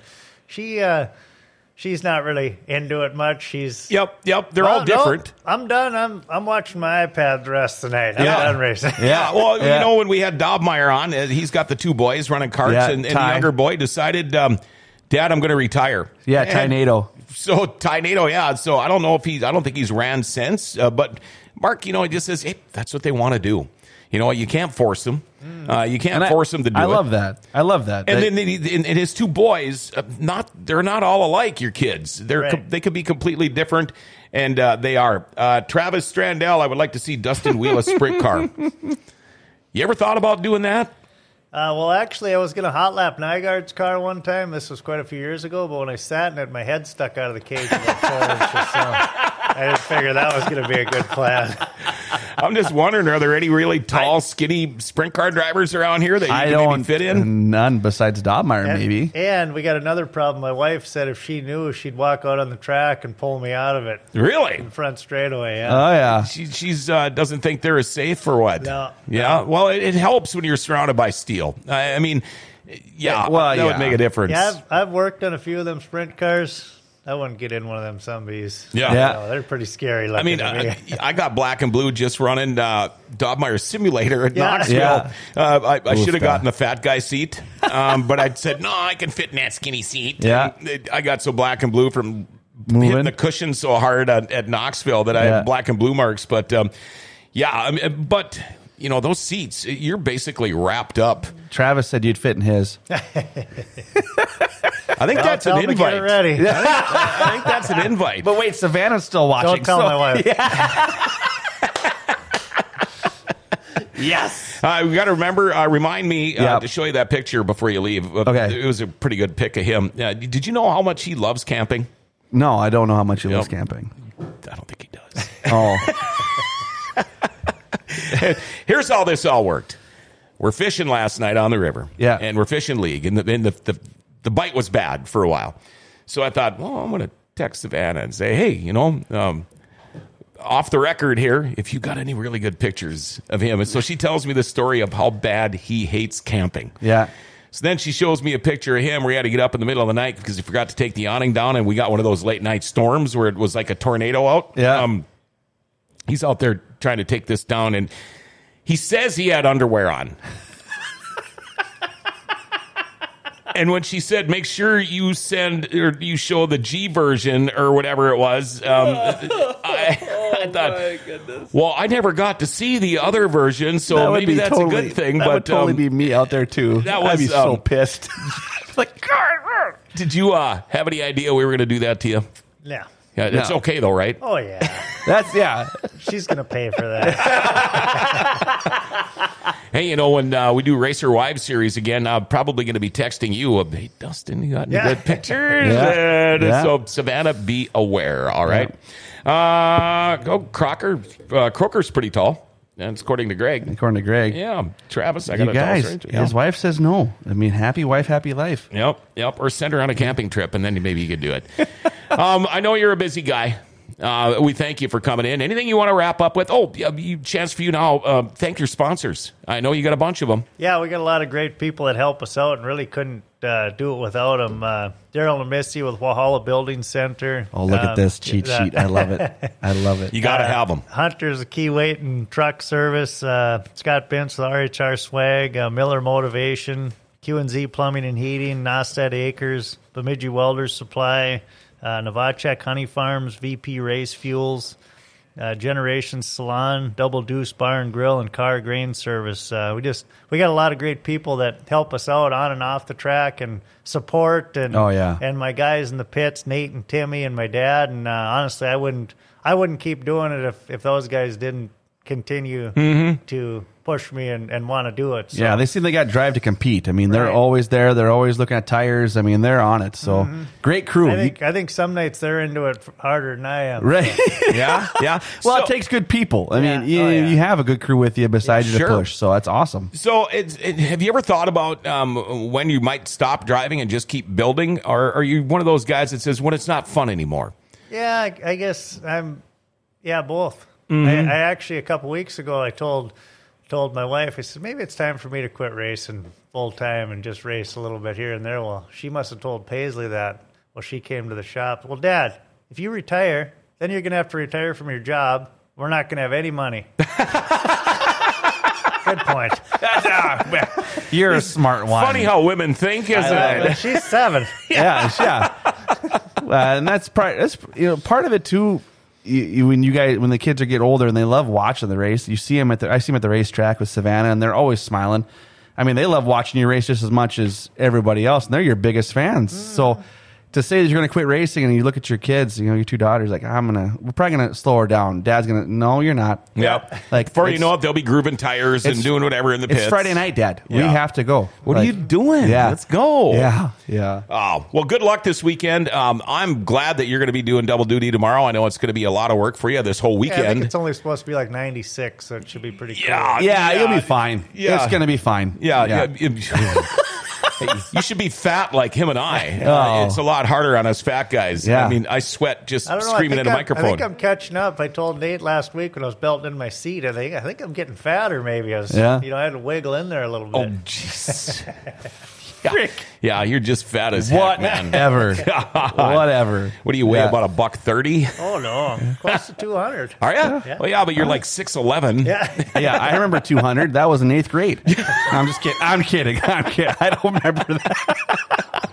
she's not really into it much. She's yep. They're all different. No, I'm done. I'm watching my iPad the rest of the night. I'm done racing. Yeah. Well, when we had Dobmeyer on, he's got the 2 boys running karts, and the younger boy decided, Dad, I'm going to retire. Yeah, Ty-Nato. So Ty-Nato, yeah. So I don't know if I don't think he's ran since. But Mark, he just says, hey, that's what they want to do. You can't force them. You can't force them to do it. I love that. And then and his 2 boys, they're not all alike, your kids. They could be completely different, and they are. Travis Strandell, I would like to see Dustin wheel a sprint car. You ever thought about doing that? Well, actually, I was going to hot lap Nygaard's car one time. This was quite a few years ago, but when I sat in it, my head stuck out of the cage about 4 inches. So I didn't figure that was going to be a good plan. I'm just wondering, are there any really tall, skinny sprint car drivers around here that you can maybe fit in? None besides Dobmeyer, maybe. And we got another problem. My wife said if she knew, she'd walk out on the track and pull me out of it. Really? In front straightaway, yeah. Oh, yeah. She's doesn't think they're as safe for what? No. Yeah. Well, it helps when you're surrounded by steel. I mean, yeah. Well, that would make a difference. Yeah, I've worked on a few of them sprint cars. I wouldn't get in one of them Zombies. Yeah. No, they're pretty scary looking. I mean, to me. I got black and blue just running Dobmeyer Simulator at Knoxville. Yeah. I should have gotten the fat guy seat, but I said, no, I can fit in that skinny seat. Yeah. And I got so black and blue from Moving. hitting the cushion so hard at Knoxville that I had black and blue marks. But, but, you know, those seats, you're basically wrapped up. Travis said you'd fit in his. I think that's an invite. Get ready. I think that's an invite. But wait, Savannah's still watching. Don't tell my wife. Yes. We got to remember, remind me to show you that picture before you leave. Okay. It was a pretty good pic of him. Did you know how much he loves camping? No, I don't know how much he loves camping. I don't think he does. Oh. Here's how this all worked. We're fishing last night on the river. Yeah. And we're fishing league. And the bite was bad for a while. So I thought, well, I'm going to text Savannah and say, hey, you know, off the record here, if you got any really good pictures of him. And so she tells me the story of how bad he hates camping. Yeah. So then she shows me a picture of him where he had to get up in the middle of the night because he forgot to take the awning down, and we got one of those late night storms where it was like a tornado out. Yeah. He's out there trying to take this down, and he says he had underwear on. And when she said, make sure you send or you show the G version or whatever it was, I thought, my goodness. Well, I never got to see the other version, so maybe that's a good thing. That would totally be me out there, too. I'd be so pissed. Like, did you have any idea we were going to do that to you? Yeah. Yeah, it's okay, though, right? Oh, yeah. She's going to pay for that. Hey, you know, when we do Racer Wives series again, I'm probably going to be texting you, hey, Dustin, you got any good pictures? So, Savannah, be aware, all right? Croker's pretty tall. That's according to Greg. Yeah. Travis, I got you guys, his wife says no. I mean, happy wife, happy life. Yep. Or send her on a camping trip, and then maybe you could do it. I know you're a busy guy. We thank you for coming in. Anything you want to wrap up with? Oh, chance for you now. Thank your sponsors. I know you got a bunch of them. Yeah, we got a lot of great people that help us out and really couldn't do it without them. Daryl and Missy with Walhalla Building Center. Oh, look at this cheat sheet. I love it. I love it. You got to have them. Hunter's Key Weight and Truck Service. Scott Bentz with RHR Swag. Miller Motivation. Q&Z Plumbing and Heating. Nostad Acres. Bemidji Welders Supply. Novacek Honey Farms. VP Race Fuels. Generations Salon, Double Deuce Bar and Grill, and Car Grain Service. We got a lot of great people that help us out on and off the track and support. And and my guys in the pits, Nate and Timmy, and my dad. And honestly, I wouldn't keep doing it if those guys didn't continue to push me and want to do it. So. Yeah, they seem they got drive to compete. I mean, they're always there. They're always looking at tires. I mean, they're on it. So great crew. I think some nights they're into it harder than I am. Right? So. Yeah. Well, it takes good people. I mean, you have a good crew with you beside you to push. So that's awesome. So, have you ever thought about when you might stop driving and just keep building, or are you one of those guys that says when it's not fun anymore? Yeah, I guess I'm. Yeah, both. I actually a couple weeks ago I told my wife, I said, maybe it's time for me to quit racing full time and just race a little bit here and there. Well, she must have told Paisley that. Well, she came to the shop. Well, Dad, if you retire, then you're going to have to retire from your job. We're not going to have any money. Good point. You're a smart one. Funny how women think, isn't it? She's 7. Yeah. And that's part of it too. When the kids get older and they love watching the race, you see them I see them at the racetrack with Savannah, and they're always smiling. I mean, they love watching you race just as much as everybody else, and they're your biggest fans. So to say that you're going to quit racing and you look at your kids, your two daughters, like, we're probably going to slow her down. Dad's going to, no, you're not. Yep. Like, before you know it, they'll be grooving tires and doing whatever in the pits. It's Friday night, Dad. We have to go. What are you doing? Yeah. Let's go. Yeah. Yeah. Oh, well, good luck this weekend. I'm glad that you're going to be doing double duty tomorrow. I know it's going to be a lot of work for you this whole weekend. I think it's only supposed to be like 96, so it should be pretty cool. Yeah, you'll be fine. Yeah. It's going to be fine. Yeah. You should be fat like him and I. It's a lot harder on us fat guys. Yeah. I mean, I sweat just screaming in a microphone. I think I'm catching up. I told Nate last week when I was belting in my seat, I think I'm getting fatter maybe. I had to wiggle in there a little bit. Oh, jeez. Yeah, you're just fat as heck, man. Whatever. What do you weigh, about $130? Oh, no. I'm close to 200. Are you? Yeah. Well, yeah, but you're like 6'11". Yeah. I remember 200. That was in 8th grade. I'm just kidding. I'm kidding. I don't remember that.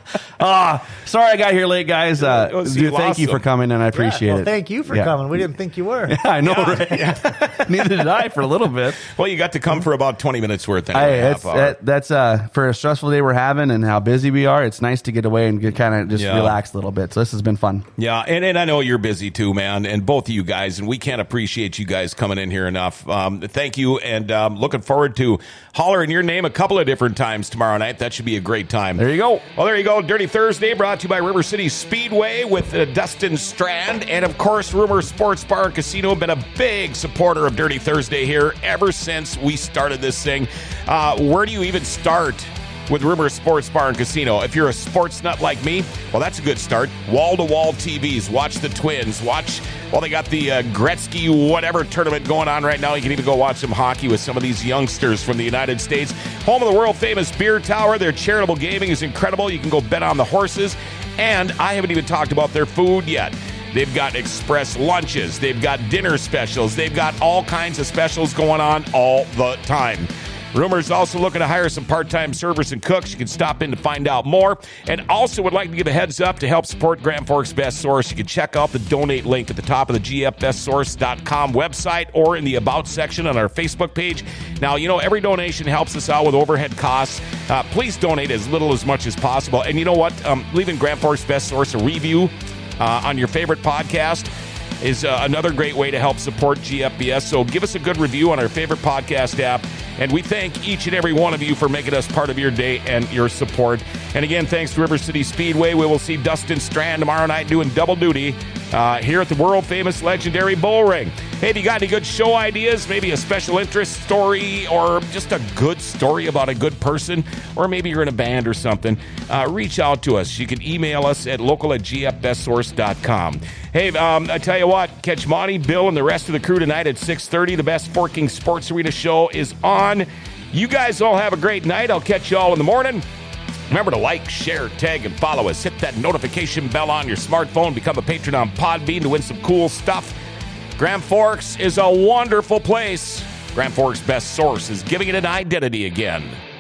Sorry I got here late, guys. Thank you for coming, and I appreciate it. Thank you for coming. We didn't think you were. Yeah, I know, right? Neither did I for a little bit. Well, you got to come for about 20 minutes worth. That's for a stressful day we're having and how busy we are. It's nice to get away and kind of just relax a little bit. So this has been fun. Yeah, and I know you're busy too, man, and both of you guys, and we can't appreciate you guys coming in here enough. Thank you, and looking forward to hollering your name a couple of different times tomorrow night. That should be a great time. There you go. Well, there you go. Dirty Thursday brought to you by River City Speedway with Dustin Strand. And, of course, Rumor Sports Bar and Casino, been a big supporter of Dirty Thursday here ever since we started this thing. Where do you even start with Rumor Sports Bar and Casino? If you're a sports nut like me, well, that's a good start. Wall-to-wall TVs. Watch the Twins. They got the Gretzky whatever tournament going on right now. You can even go watch some hockey with some of these youngsters from the United States. Home of the world-famous Beer Tower. Their charitable gaming is incredible. You can go bet on the horses. And I haven't even talked about their food yet. They've got express lunches. They've got dinner specials. They've got all kinds of specials going on all the time. Rumor's also looking to hire some part-time servers and cooks. You can stop in to find out more. And also would like to give a heads up to help support Grand Forks Best Source. You can check out the donate link at the top of the gfbestsource.com website or in the About section on our Facebook page. Now, every donation helps us out with overhead costs. Please donate as little as much as possible. And you know what? Leaving Grand Forks Best Source a review on your favorite podcast is another great way to help support GFBS. So give us a good review on our favorite podcast app. And we thank each and every one of you for making us part of your day and your support. And again, thanks to River City Speedway. We will see Dustin Strand tomorrow night doing double duty here at the world-famous legendary Bull Ring. Hey, if you got any good show ideas, maybe a special interest story or just a good story about a good person, or maybe you're in a band or something, reach out to us. You can email us at local@gfbestsource.com. Hey, I tell you what, catch Monty, Bill, and the rest of the crew tonight at 6:30. The best Fort King Sports Arena show is on. You guys all have a great night. I'll catch you all in the morning. Remember to like, share, tag, and follow us. Hit that notification bell on your smartphone. Become a patron on Podbean to win some cool stuff. Grand Forks is a wonderful place. Grand Forks Best Source is giving it an identity again.